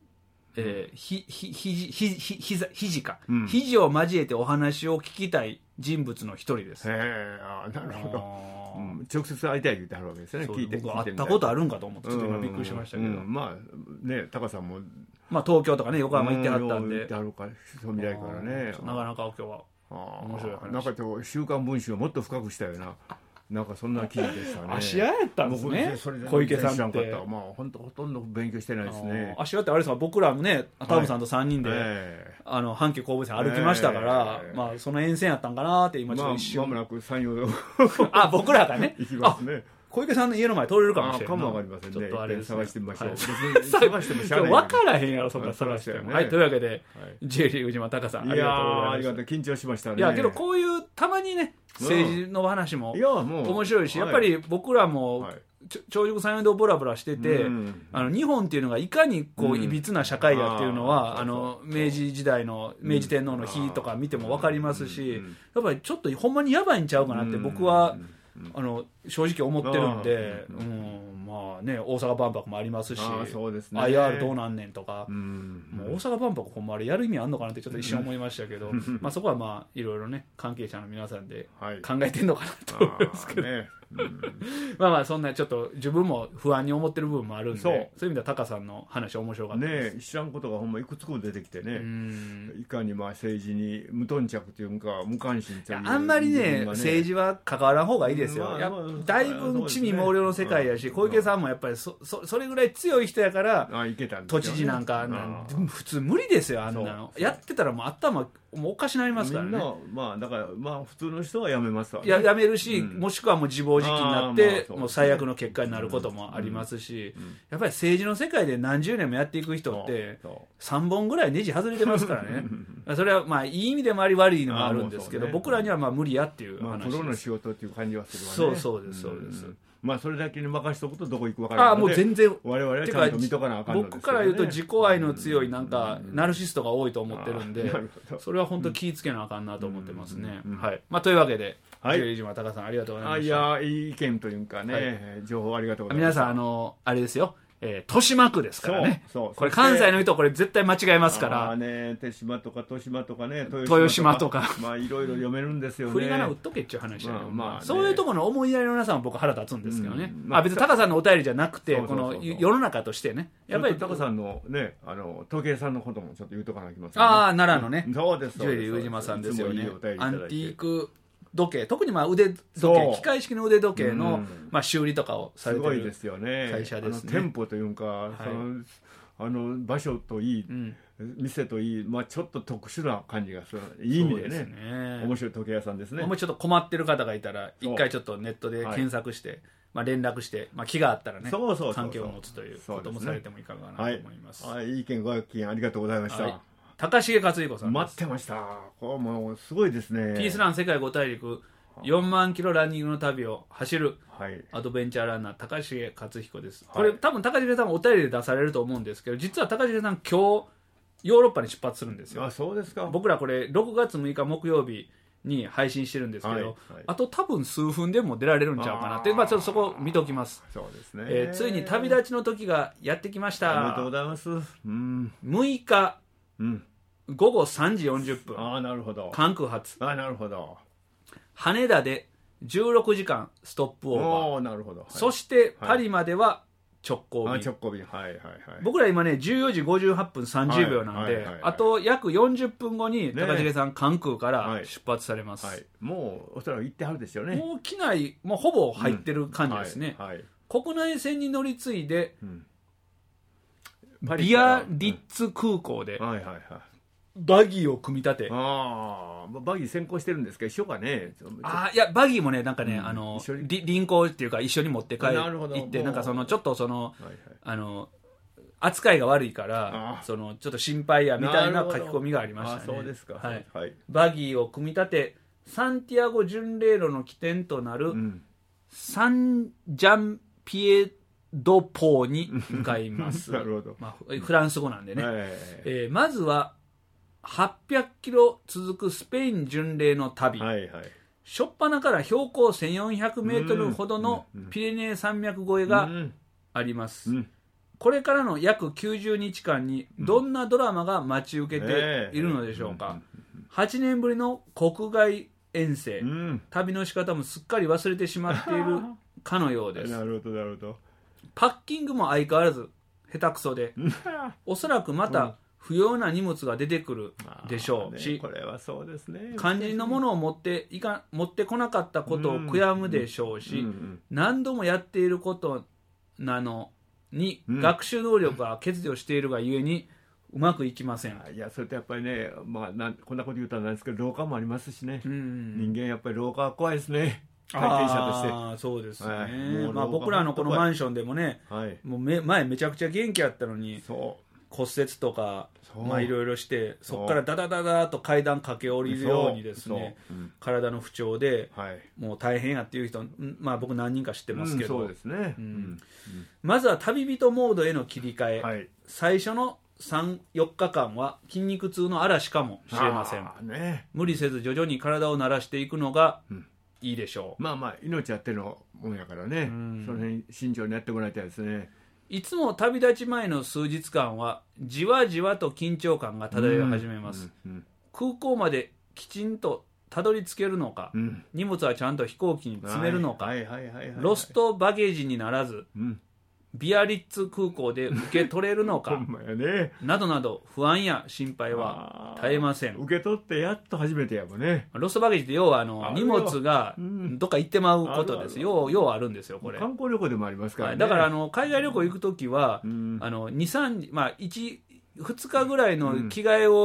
肘を交えてお話を聞きたい人物の一人です。 なるほど。直接会いたい言ってはるわけですね。 僕会ったことあるんかと思ってちょっと今びっくりしましたけど、 まあね、タカさんも東京とかね横浜行ってはったんで、 行ってはるから未来からね、 なかなか今日は面白い話。 なんか今日週刊文春をもっと深くしたよな。なんかそんな記事でしたね。 芦屋やったんですね。小池さんって。 まあ本当ほとんど勉強してないですね。 芦屋ってあれですか、僕らもね、タムさんと3人で阪急神戸線歩きましたから、まあその沿線やったんかなって今ちょっと一瞬。 まもなく山陽僕らがね。 行きますね。 小池さんの家の前通れるかもしれない。 かもわかりませんね。 ちょっとあれですね。 探してみましょう。探してもしゃあない。 分からへんやろそんな探しても。はい、というわけで J リーグ島タカさんありがとうございました。 ありがとう、緊張しましたね。 いやけどこういうたまにね政治の話も面白いし、やっぱり僕らも長熟山陽でブラブラしてて、日本っていうのがいかにこういびつな社会やっていうのは明治時代の明治天皇の日とか見ても分かりますし、やっぱりちょっとほんまにやばいんちゃうかなって僕は正直思ってるんで、まあね、大阪万博もありますし、IR どうなんねんとか、もう大阪万博ほんまあれやる意味あんのかなってちょっと一瞬思いましたけど、まあそこはまあいろいろね関係者の皆さんで考えてんのかなと思いますけど、まあまあそんなちょっと自分も不安に思ってる部分もあるんで、そういう意味ではタカさんの話面白かったです。 知らんことがほんまいくつも出てきてね、いかにまあ政治に無頓着というか無関心というか、 あんまりね政治は関わらん方がいいですよ。だいぶ地味猛量の世界やし、小池さんもやっぱりそれぐらい強い人やから都知事なんか普通無理ですよ。あんなのやってたらもう頭もうおかしなりますからね。 まあだからまあ普通の人は辞めますわね。 辞めるし、もしくはもう自暴正直になって、もう最悪の結果になることもありますし、やっぱり政治の世界で何十年もやっていく人って3本ぐらいネジ外れてますからねそれはまあいい意味でもあり悪い意味でもあるんですけど、僕らにはまあ無理やっていう話です。 プロの仕事っていう感じはするわね。 そうですそうです。 まあそれだけに任せておくとどこ行くわからないので、 もう全然我々はちゃんと見とかなあかんのですよね。 僕から言うと自己愛の強いなんかナルシストが多いと思ってるんで、それは本当気ぃつけなあかんなと思ってますね。はい。まあというわけで、飯島隆さんありがとうございました。 いやいい意見というかね、情報ありがとうございます。皆さんあれですよ。豊島区ですからね。これ関西の人これ絶対間違えますから。 手島とか豊島とかね、 豊島とかまあいろいろ読めるんですよね。 振り仮名打っとけっちゅう話だよ。そういうところの思いやりのなさは僕腹立つんですけどね。別にタカさんのお便りじゃなくて、この世の中としてね。 やっぱりタカさんのね、時計さんのこともちょっと言うとかなきますね。 奈良のね。 そうです。 ジュエリー上島さんですよね。アンティーク時計、特にまあ腕時計、機械式の腕時計のまあ修理とかをされてる会社ですね。 店舗というか、場所といい、店といい、まあちょっと特殊な感じがする。いい意味でね、面白い時計屋さんですね。 もうちょっと困ってる方がいたら、一回ちょっとネットで検索して、まあ連絡して、まあ気があったらね、関係を持つということもされてもいかがなと思います。 いい意見ご意見ありがとうございました。 高重克彦さん待ってました。これもうすごいですね。 ピースラン世界5大陸4万キロランニングの旅を走るアドベンチャーランナー高重克彦です。これ多分高重さんお便りで出されると思うんですけど、実は高重さん今日ヨーロッパに出発するんですよ。 そうですか。 僕らこれ6月6日木曜日に配信してるんですけど、あと多分数分でも出られるんちゃうかなって、まあちょっとそこ見ときます。 そうですね。 ついに旅立ちの時がやってきました。 ありがとうございます。 6日、午後3時40分。 なるほど。 関空発。 なるほど。 羽田で16時間ストップオーバー。 なるほど。 そしてパリまでは直行便。 直行便。 僕ら今ね、14時58分30秒なんで、あと約40分後に高重さん関空から出発されます。 もうおそらく行ってはるでしょうね。 もう機内、もうほぼ入ってる感じですね。国内線に乗り継いで、ビアリッツ空港で、バギーを組み立て。 バギー先行してるんですか？一緒かね。 いやバギーもね、なんかね、輪行っていうか一緒に持って帰ってなんかそのちょっとその扱いが悪いからそのちょっと心配やみたいな書き込みがありましたね。 そうですか。 バギーを組み立てサンティアゴ巡礼路の起点となるサンジャンピエドポーに向かいます。 なるほど。 フランス語なんでね。まずは800キロ続くスペイン巡礼の旅、初っ端から標高1400メートルほどのピレネー山脈越えがあります。これからの約90日間にどんなドラマが待ち受けているのでしょうか。8年ぶりの国外遠征、旅の仕方もすっかり忘れてしまっているかのようです。 なるほどなるほど。 パッキングも相変わらず下手くそで、おそらくまた不要な荷物が出てくるでしょうし、 これはそうですね。 肝心のものを持ってこなかったことを悔やむでしょうし、何度もやっていることなのに、学習能力が欠如しているがゆえにうまくいきません。 いやそれとやっぱりね、こんなこと言うたらなんですけど、老化もありますしね。人間やっぱり老化は怖いですね。体験者として。 そうですね。僕らのこのマンションでもね、もう前めちゃくちゃ元気やったのに。骨折とかいろいろして、そこからダダダダと階段駆け下りるようにですね、体の不調でもう大変やっていう人、僕何人か知ってますけど、まずは旅人モードへの切り替え、最初の 3,4 日間は筋肉痛の嵐かもしれません。無理せず徐々に体を慣らしていくのがいいでしょう。 命あってのものやからね、その辺慎重にやってもらいたいですね。 いつも旅立ち前の数日間はじわじわと緊張感が漂い始めます。空港まできちんとたどり着けるのか、荷物はちゃんと飛行機に詰めるのか、ロストバゲージにならず、ビアリッツ空港で受け取れるのかなどなど不安や心配は絶えません。 受け取ってやっと初めてやもんね。 ロストバゲージって要は荷物がどっか行ってまうことです。要はあるんですよこれ。 観光旅行でもありますからね。 だから海外旅行行くときは2、3、2日ぐらいの着替えを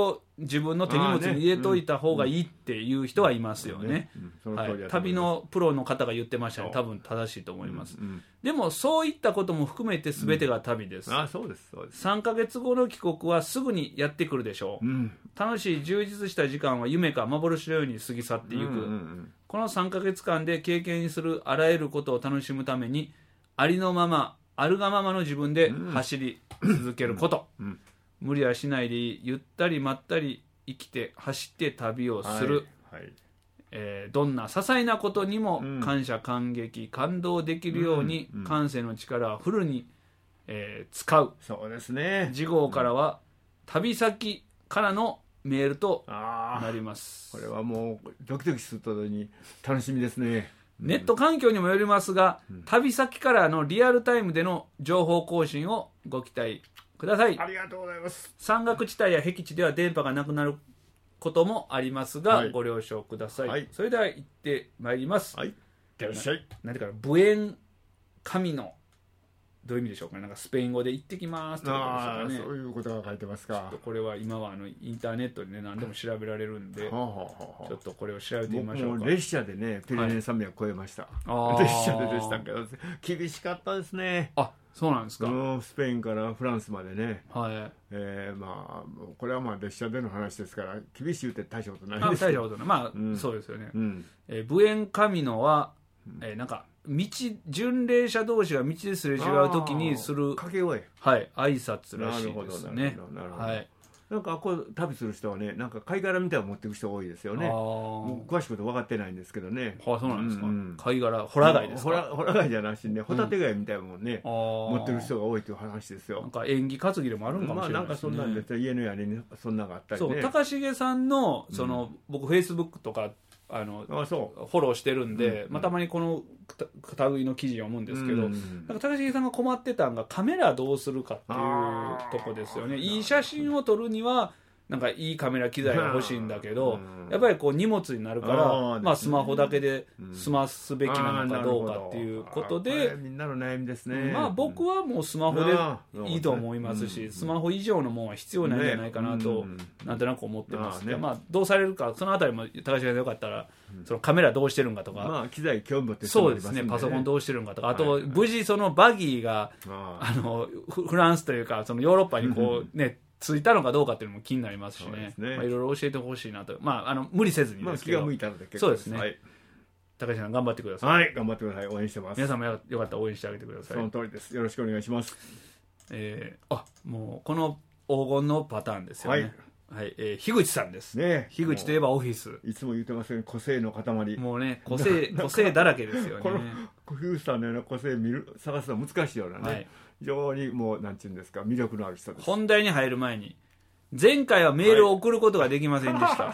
自分の手荷物に入れといた方がいいっていう人はいますよね。旅のプロの方が言ってましたね。多分正しいと思います。でもそういったことも含めて全てが旅です。 そうですそうです。 3ヶ月後の帰国はすぐにやってくるでしょう。楽しい充実した時間は夢か幻のように過ぎ去っていく。この3ヶ月間で経験するあらゆることを楽しむために、ありのままあるがままの自分で走り続けること、無理はしないでいい、ゆったりまったり生きて走って旅をする、どんな些細なことにも感謝感激感動できるように、感性の力をフルに、使う。 そうですね。 次号からは旅先からのメールとなります。 これはもうドキドキすると同時に楽しみですね。 ネット環境にもよりますが、旅先からのリアルタイムでの情報更新をご期待ください。 ありがとうございます。 山岳地帯や僻地では電波がなくなることもありますが、ご了承ください。それでは行ってまいります。 いってらっしゃい。 何ていうかブエンカミノ、どういう意味でしょうかね。なんかスペイン語で行ってきますってことでしょうかね。 そういうことが書いてますか。 ちょっとこれは今はインターネットでね、何でも調べられるんで、ちょっとこれを調べてみましょうか。 僕も列車でね、ピレネー山脈越えました。列車ででしたけど、厳しかったですね。 そうなんですか。 スペインからフランスまでね。 まあこれはまあ列車での話ですから、厳しいって大したことないです。 大したことない。まあ、そうですよね。ブエンカミノは、なんか巡礼者同士が道ですれ違うときにする掛け声、 挨拶らしいですね。 なんかこう旅する人はね、なんか貝殻みたいなの持っていく人多いですよね。詳しいこと分かってないんですけどね。 そうなんですか。貝殻、ホラ貝ですか。 ホラ貝じゃなしにね、ホタテ貝みたいなもんね、持ってる人が多いという話ですよ。 なんか縁起担ぎでもあるんかもしれないですね。 なんかそんなんですよ。家の屋根にそんなのがあったりね。 高重さんの僕フェイスブックとかフォローしてるんで、たまにこの類の記事を読むんですけど、なんか高重さんが困ってたのがカメラどうするかっていうとこですよね。いい写真を撮るにはなんかいいカメラ機材が欲しいんだけど、やっぱりこう荷物になるから、スマホだけで済ますべきなのかどうかっていうことで、 みんなの悩みですね。 僕はもうスマホでいいと思いますし、スマホ以上のものは必要ないんじゃないかなとなんとなく思ってますが、どうされるかそのあたりも高橋さんよかったら、そのカメラどうしてるんかとか、 機材興味持ってそうですね、パソコンどうしてるんかとか、あと無事そのバギーがフランスというかそのヨーロッパにこうねついたのかどうかっていうのも気になりますしね。いろいろ教えてほしいなと。無理せずにですけど。 気が向いたので結構。 そうですね。高橋さん頑張ってください。 はい、頑張ってください。応援してます。 皆さんもよかったら応援してあげてください。 その通りです。よろしくお願いします。 もうこの黄金のパターンですよね。樋口さんですね。樋口といえばオフィス。 いつも言ってますよね。個性の塊。 もうね、個性だらけですよね。 この樋口さんのような個性探すのは難しいようなね。非常にもうなんていうんですか、魅力のある人です。 本題に入る前に、前回はメールを送ることができませんでした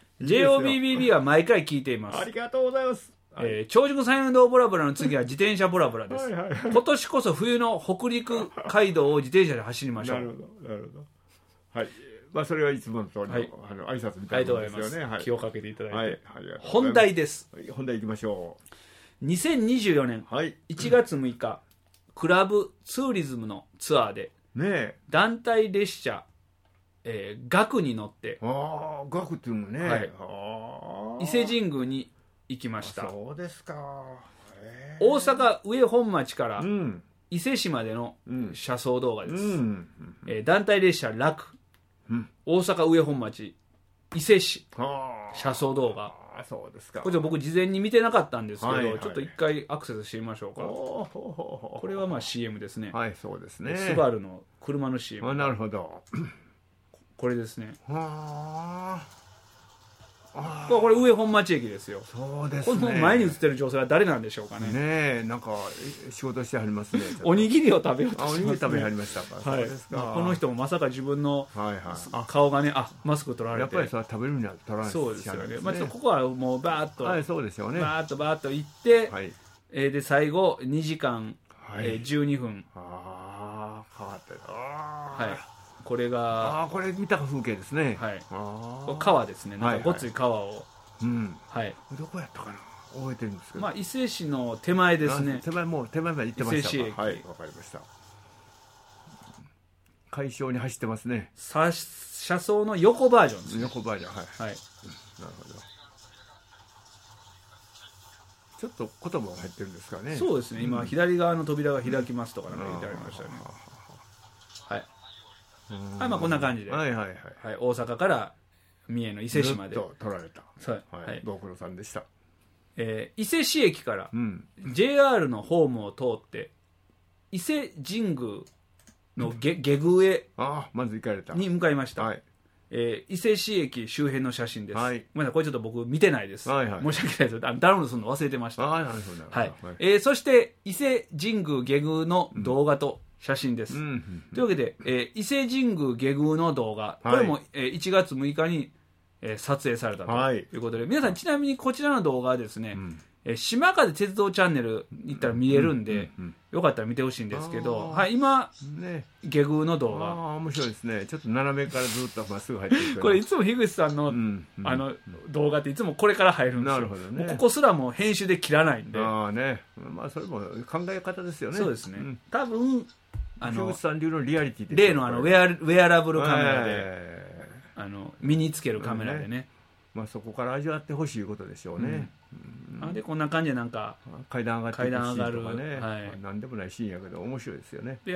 。JOBBB は毎回聞いています。 ありがとうございます。 長熟山陽道ブラブラの次は自転車ブラブラです。今年こそ冬の北陸街道を自転車で走りましょう。 なるほど、なるほど。はい。それはいつもの通りの挨拶みたいなものですよね。 気をかけていただいて。本題です。 本題いきましょう。2024年1月6日、クラブツーリズムのツアーで、団体列車、岳に乗って、 岳っていうのね、 伊勢神宮に行きました。 そうですか。 大阪上本町から伊勢市までの車窓動画です。団体列車楽、大阪上本町伊勢市車窓動画。 そうですか。 これ僕事前に見てなかったんですけど、ちょっと一回アクセスしてみましょうか。これはCM ですね。 はい、そうですね。 スバルの車の CM。 なるほど。 これですね。これ上本町駅ですよ。 そうですね。 この前に映ってる女性は誰なんでしょうかね。 ねえ、なんか仕事してはりますね。 おにぎりを食べようとしてますね。 おにぎり食べはりましたか。 はい。この人もまさか自分の顔がね、マスク取られて。 やっぱりそれ食べるには取らない。 そうですよね。ここはもうバーッと、 はいそうですよね。 バーッと行って、で最後2時間12分。 変わってる。 はい。これがこれ見た風景ですね。 はい。川ですね。なんかごつい川を。 はい。どこやったかな。覚えてるんですけど。 伊勢市の手前ですね。 手前まで行ってました。 伊勢市駅。 はい、わかりました。 解消に走ってますね。 車窓の横バージョンですね。 横バージョン、はい、 はい、 なるほど。ちょっと言葉が入ってるんですかね。 そうですね、今、左側の扉が開きますとかなんか言ってありましたよね。はい、はい、まあこんな感じで、 はいはいはい、 はい、大阪から三重の伊勢市までずっと取られた。 はい、 ご苦労さんでした。 伊勢市駅から JR のホームを通って伊勢神宮の下宮へまず行かれたに向かいました。 はい、 伊勢市駅周辺の写真です。 はい、 ごめんなさい、これちょっと僕見てないです。申し訳ないです。ダウンロードするの忘れてました。 なるほど。 はい。そして伊勢神宮下宮の動画と写真です。というわけで、伊勢神宮下宮の動画、これも1月6日に撮影されたということで、皆さんちなみにこちらの動画はですね、島風鉄道チャンネルに行ったら見れるんで、よかったら見てほしいんですけど、はい、今、下宮の動画、 面白いですね。ちょっと斜めからずっとまっすぐ入っていく。 これいつも樋口さんの、動画っていつもこれから入るんですよ。 なるほどね。 ここすらも編集で切らないんで。 それも考え方ですよね。 そうですね。多分樋口さん流のリアリティで、 例のウェアラブルカメラで、身につけるカメラでね。 そこから味わってほしいことでしょうね。 でこんな感じでなんか階段上がっていくシーンとかね、 なんでもないシーンやけど面白いですよね。 で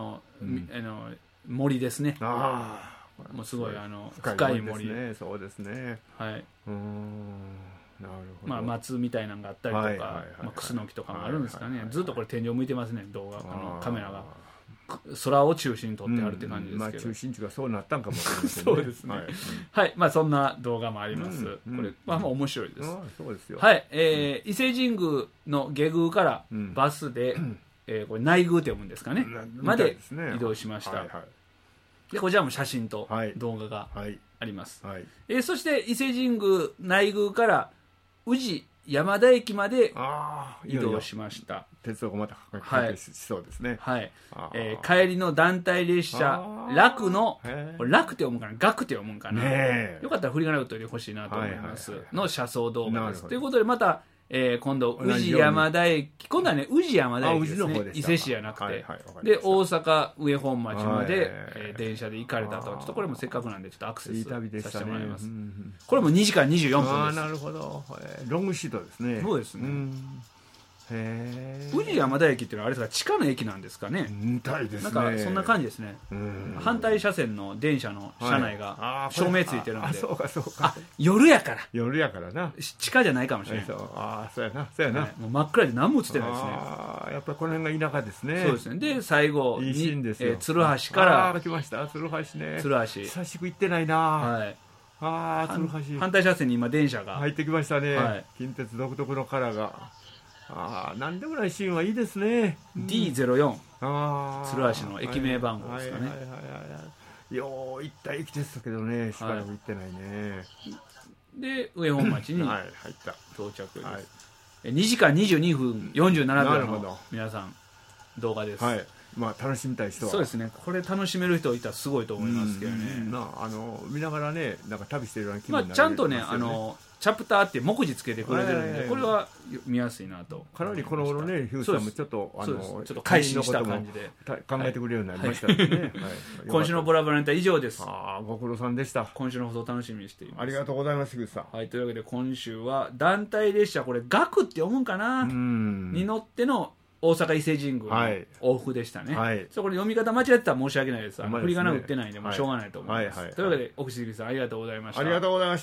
森ですね。もうすごい深い森。 そうですね。 はい。 なるほど。 松みたいなのがあったりとか、クスノキとかもあるんですかね。ずっとこれ天井向いてますね、動画カメラが。空を中心に撮ってあるって感じですけど、 中心地がそうなったんかもしれませんね。 そうですね。はい、そんな動画もあります。これ面白いです。 そうですよ。 はい、伊勢神宮の下宮からバスで、これ内宮って読むんですかね、まで移動しました。でこちらも写真と動画があります。そして伊勢神宮内宮から宇治山田駅まで移動しました。 鉄道がまた関係しそうですね。 はい。帰りの団体列車楽の、楽って読むかな、楽って読むんかな。よかったら振り仮名打っといてほしいなと思います。の車窓動画です。ということでまた今度宇治山田駅、今度はね宇治山田駅ですね。伊勢市じゃなくて、で大阪上本町まで電車で行かれたと。ちょっとこれもせっかくなんでちょっとアクセスさせてもらいます。これも2時間24分です。 なるほど。ロングシートですね。 そうですね。宇治山田駅っていうのはあれですか、地下の駅なんですかね。 みたいですね。 なんかそんな感じですね。反対車線の電車の車内が照明ついてるんで。 そうかそうか。 夜やから。 夜やからな。 地下じゃないかもしれない。 そうやな。そうやな。 もう真っ暗で何も映ってないですね。 やっぱりこの辺が田舎ですね。 そうですね。で最後いいシーンですよ。 鶴橋から。 来ました。鶴橋ね。 鶴橋。 久しく行ってないな。はい。鶴橋。 反対車線に今電車が入ってきましたね。近鉄独特のカラーが。なんでもないシーンはいいですね。 D04 鶴橋の駅名番号ですかね。 よう行った駅ですけどね、しばらく行ってないね。 で上本町に到着です。2時間22分47秒の皆さん動画です。 楽しみたい人はそうですね。これ楽しめる人いたらすごいと思いますけどね。 見ながらね、なんか旅してるような気分になる。 ちゃんとねチャプターって目次つけてくれてるんで、これは見やすいなと。 かなりこの頃ね、ヒューさんもちょっと改心した感じで考えてくれるようになりましたね。 今週のボラボラネタ以上です。 ご苦労さんでした。 今週の放送楽しみにしています。 ありがとうございます、ヒューさん。 はい、というわけで今週は団体列車、これ学って読むんかなに乗っての大阪伊勢神宮の往復でしたね。これ読み方間違ってたら申し訳ないです。振り仮名打ってないんでもうしょうがないと思います。というわけで奥杉さんありがとうございました。 ありがとうございました。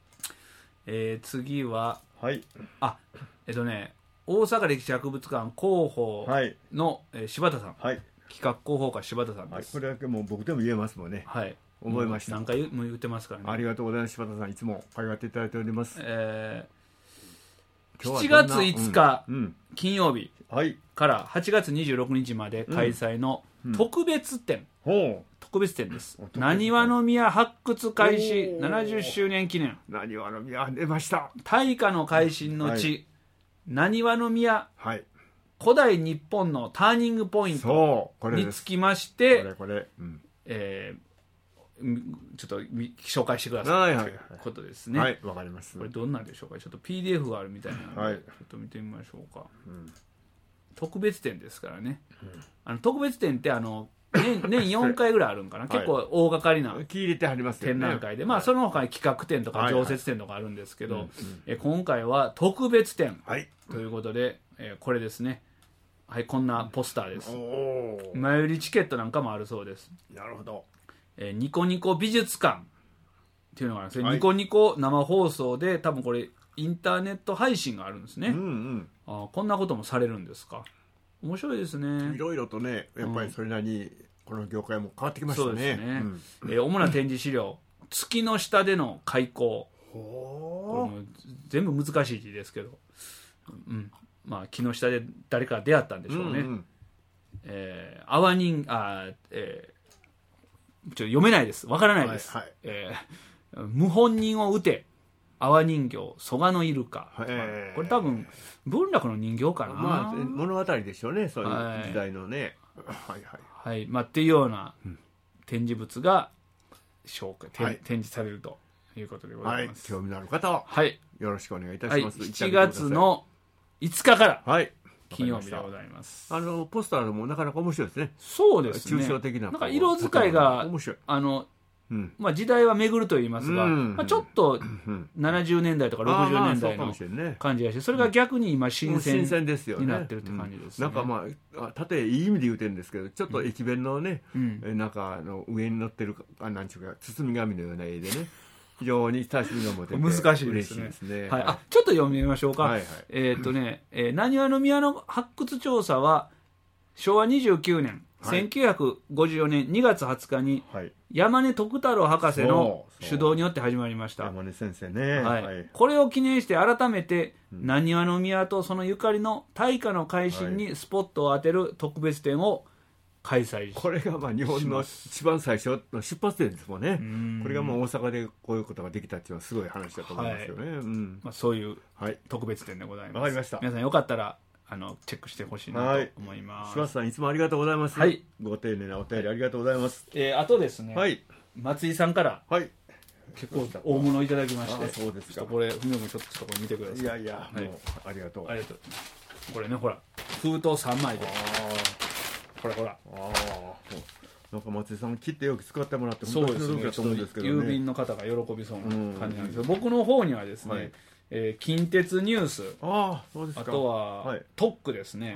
次は大阪歴史博物館広報の柴田さん、企画広報課柴田さんです。 これだけもう僕でも言えますもんね。覚えました。 何回も言ってますからね。 ありがとうございます。柴田さんいつもかいがっていただいております。 7月5日金曜日から8月26日まで開催の特別展、特別展です。なにわの宮発掘開始70周年記念。 なにわの宮出ました。 大化の改新の地、なにわの宮、古代日本のターニングポイントにつきまして、ちょっと紹介してくださいということですね。 はい、わかります。 これどんなんでしょうか。ちょっと PDF があるみたいなので、ちょっと見てみましょうか。特別展ですからね。特別展って年4回ぐらいあるんかな、結構大掛かりな展覧会で、その他に企画展とか常設展とかあるんですけど、今回は特別展ということで、これですね。はい、こんなポスターです。前売りチケットなんかもあるそうです。 なるほど。 ニコニコ美術館っていうのがあるんですね。ニコニコ生放送で、多分これインターネット配信があるんですね。こんなこともされるんですか。面白いですね。 いろいろとね、やっぱりそれなりにこの業界も変わってきましたね。そうですね。主な展示資料、月の下での開口。これも全部難しい字ですけど、木の下で誰か出会ったんでしょうね。泡人、ちょっと読めないです。わからないです。謀本人を撃て。泡人形、蘇我のイルカ。これ多分文楽の人形かな。 物語でしょうね、そういう時代のね。 っていうような展示物が展示されるということでございます。 興味のある方はよろしくお願いいたします。 7月の5日から金曜日でございます。 ポスターもなかなか面白いですね。 そうですね。 抽象的な。 なんか色使いが時代は巡ると言いますが、ちょっと70年代とか60年代の感じがして、それが逆に今新鮮になってるって感じですね。 なんか縦いい意味で言うてるんですけど、ちょっと駅弁のね、なんか上に乗ってるなんちゅうか包み紙のような絵でね、非常に親しみが持てて難しいですね。ちょっと読んでみましょうか。なにわの宮の発掘調査は昭和29年1954年2月20日に山根徳太郎博士の主導によって始まりました。 山根先生ね。 これを記念して改めてなにわの宮とそのゆかりの大化の改新にスポットを当てる特別展を開催します。 これが日本の一番最初の出発点ですもんね。これが大阪でこういうことができたっていうのはすごい話だと思いますよね。 そういう特別展でございます。 わかりました。 皆さんよかったらチェックしてほしいなと思います。 柴田さんいつもありがとうございます。ご丁寧なお便りありがとうございます。 あとですね、松井さんから結構大物いただきまして、 そうですか。 これ文雄君ちょっとこれ見てください。 いやもうありがとう。 これね、ほら封筒3枚で、ほらなんか松井さん切ってよく使ってもらってそうですね。郵便の方が喜びそうな感じなんですけど、僕の方にはですね、近鉄ニュース、あとは特区ですね。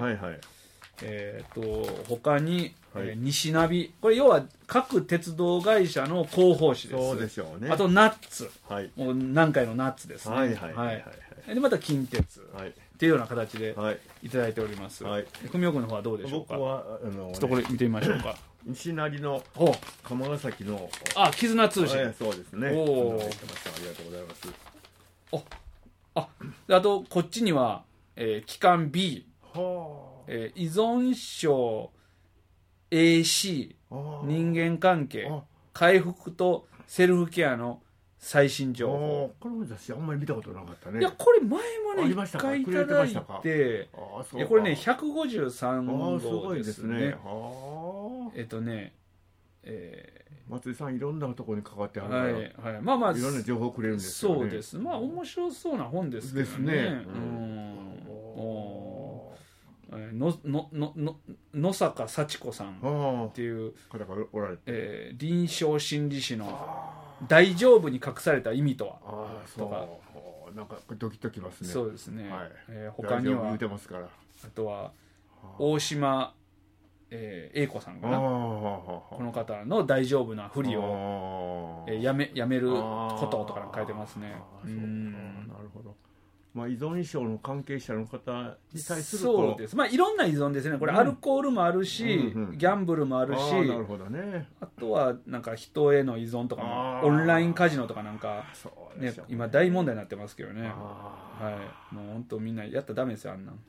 他に西ナビ、これ要は各鉄道会社の広報誌です。 そうでしょうね。 あとナッツ、もう何回のナッツですね。でまた近鉄っていうような形でいただいております。文雄君の方はどうでしょうか。 僕はちょっとこれ見てみましょうか。 西成の釜ヶ崎の絆通信。 そうですね。ありがとうございます。 あとこっちには機関 B、依存症 AC、人間関係、回復とセルフケアの最新情報。 これも雑誌あんまり見たことなかったね。 いやこれ前もね1回いただいて、これね153号ですね。 松井さんいろんなところに関わってあるから、いろんな情報くれるんですよね。 そうです。面白そうな本ですけどね。野坂幸子さんっていう方がおられて、 臨床心理士の大丈夫に隠された意味とはとか、 なんかドキッときますね。 そうですね。他にはあとは大島英子さんかな、この方の大丈夫なふりをやめることとか書いてますね。 なるほど。依存症の関係者の方に対するそうです。いろんな依存ですね。これアルコールもあるし、ギャンブルもあるし、 なるほどね。 あとはなんか人への依存とかも、オンラインカジノとかなんかね、今大問題になってますけどね。もう本当みんなやったらダメですよ、あんなん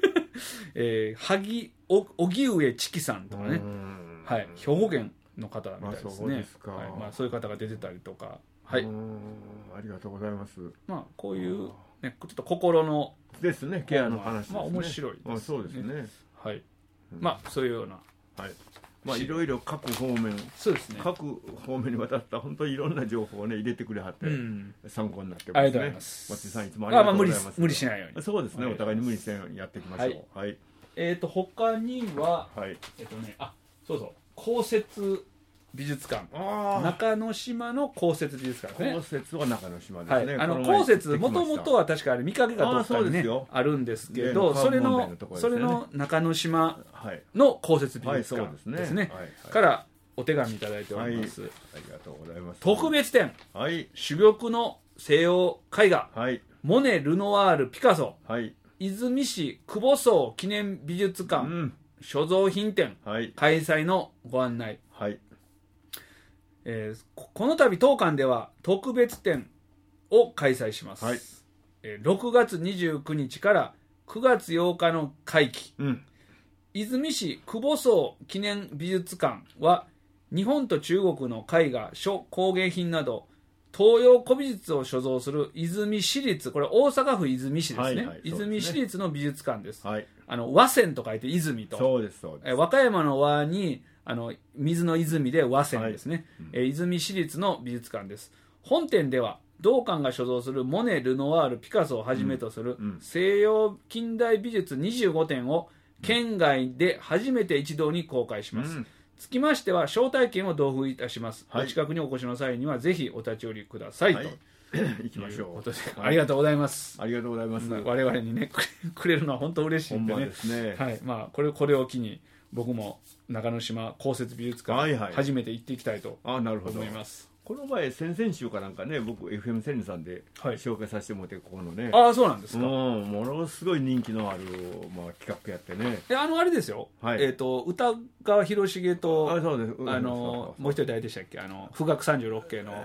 荻上チキさんとかね、兵庫県の方みたいですね。そういう方が出てたりとか、 ありがとうございます。 こういうね、ちょっと心のですね、ケアの話ですね。 面白いですね。 そうですね。 そういうような、 いろいろ各方面、 そうですね、 各方面にわたった本当にいろんな情報をね入れてくれはって参考になってますね。 ありがとうございます。 松井さんいつもありがとうございます。 無理しないように。 そうですね、お互いに無理せんようにやっていきましょう。 他にはそうそう、 公設美術館、中之島の公設美術館ですね。 公設は中之島ですね。 公設もともとは確か見かけがどっかにね あるんですけど、それの中之島の公設美術館ですねからお手紙いただいております。 ありがとうございます。 特別展、珠玉の西洋絵画、モネ、ルノワール、ピカソ、泉市久保荘記念美術館、所蔵品展、開催のご案内。この度当館では特別展を開催します。6月29日から9月8日の会期、泉市久保荘記念美術館は日本と中国の絵画、書、工芸品など東洋古美術を所蔵する泉市立、これ大阪府泉市ですね、泉市立の美術館です。和泉と書いて泉と、和歌山の和に水の泉で和泉ですね、泉市立の美術館です。本展では同館が所蔵するモネ、ルノワール、ピカソをはじめとする西洋近代美術25点を県外で初めて一堂に公開します。つきましては招待券を同封いたします。お近くにお越しの際にはぜひお立ち寄りくださいと。 行きましょう。 ありがとうございます。 ありがとうございます。 我々にねくれるのは本当嬉しいんでね。これを機に僕も中之島公設美術館初めて行っていきたいと思います。 この前先々週かなんかね、僕 FM 千里さんで紹介させてもらって、ここのね、 そうなんですか。 ものすごい人気のある、企画やってね。 あれですよ、歌川広重ともう一人誰でしたっけ、富岳36景の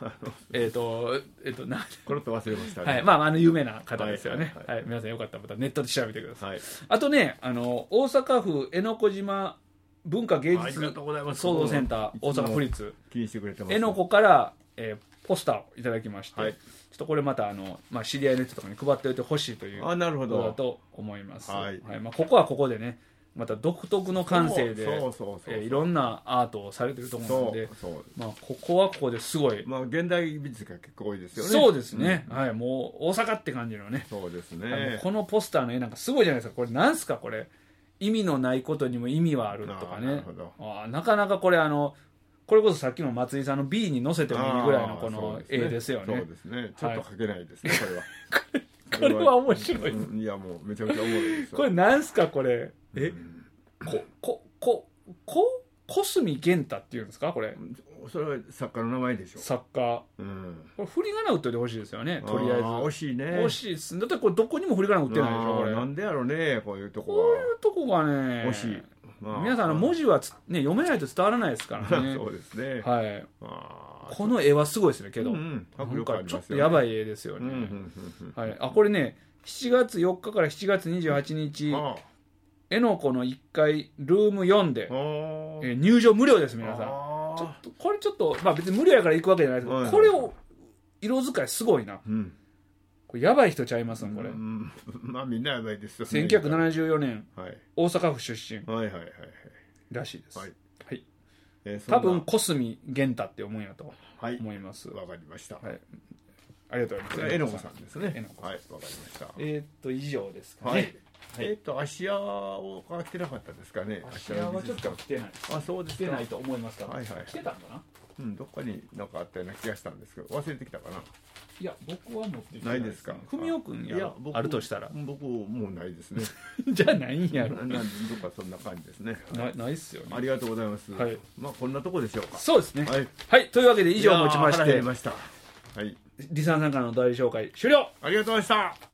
これと忘れましたね。 有名な方ですよね。皆さんよかったらまたネットで調べてください。あとね、大阪府江ノ小島文化芸術創造センター大阪府立江ノ子から、ポスターをいただきまして、ちょっとこれまた知り合いの人とかに配っておいてほしいということだと思います。ここはここでね、また独特の感性でいろんなアートをされてると思うので、ここはここですごい、 現代美術が結構多いですよね。 そうですね、もう大阪って感じのね。 そうですね。 このポスターの絵なんかすごいじゃないですか。これなんすか、これ意味のないことにも意味はあるとかね。なかなかこれこれこそさっきの松井さんの B に載せてもいいぐらいのこの絵ですよね。 そうですね。ちょっと描けないですね、これは。 これは面白い。 いや、もうめちゃくちゃおもろいです。 これなんすか、これ。小杉源太っていうんですか、これ。 それは作家の名前でしょ。 作家。これ振り仮名打っといてほしいですよね、とりあえず。 惜しいね。 惜しいです。だってこれどこにも振り仮名打ってないでしょ、これ。 なんでやろうね、こういうとこは。こういうとこがね。 惜しい。 皆さん文字は読めないと伝わらないですからね。 そうですね。 この絵はすごいですね、けど。ちょっとやばい絵ですよね。これね、7月4日から7月28日、絵の子の1階ルーム4で入場無料です。皆さんこれちょっと別に無料やから行くわけじゃないですけど、これを色使いすごいな。これやばい人ちゃいますん、これ。 みんなやばいですよね。 1974年大阪府出身らしいです。多分小杉源太って思うんやと思います。 わかりました。 ありがとうございます。 えのこさんですね。はい、わかりました。 以上ですかね。 芦屋は来てなかったですかね。 芦屋はちょっと来てない。 そうです。 来てないと思いますから。来てたんかな。 どっかになんかあったような気がしたんですけど、忘れてきたかな。 いや、僕は持ってきてないですか。 文雄君やあるとしたら。 僕もうないですね。 じゃあないんやろ。 どっかそんな感じですね。 ないっすよね。 ありがとうございます。こんなとこでしょうか。 そうですね。はい、というわけで以上をもちまして、 リスナーさんからのお題紹介終了。 ありがとうございました。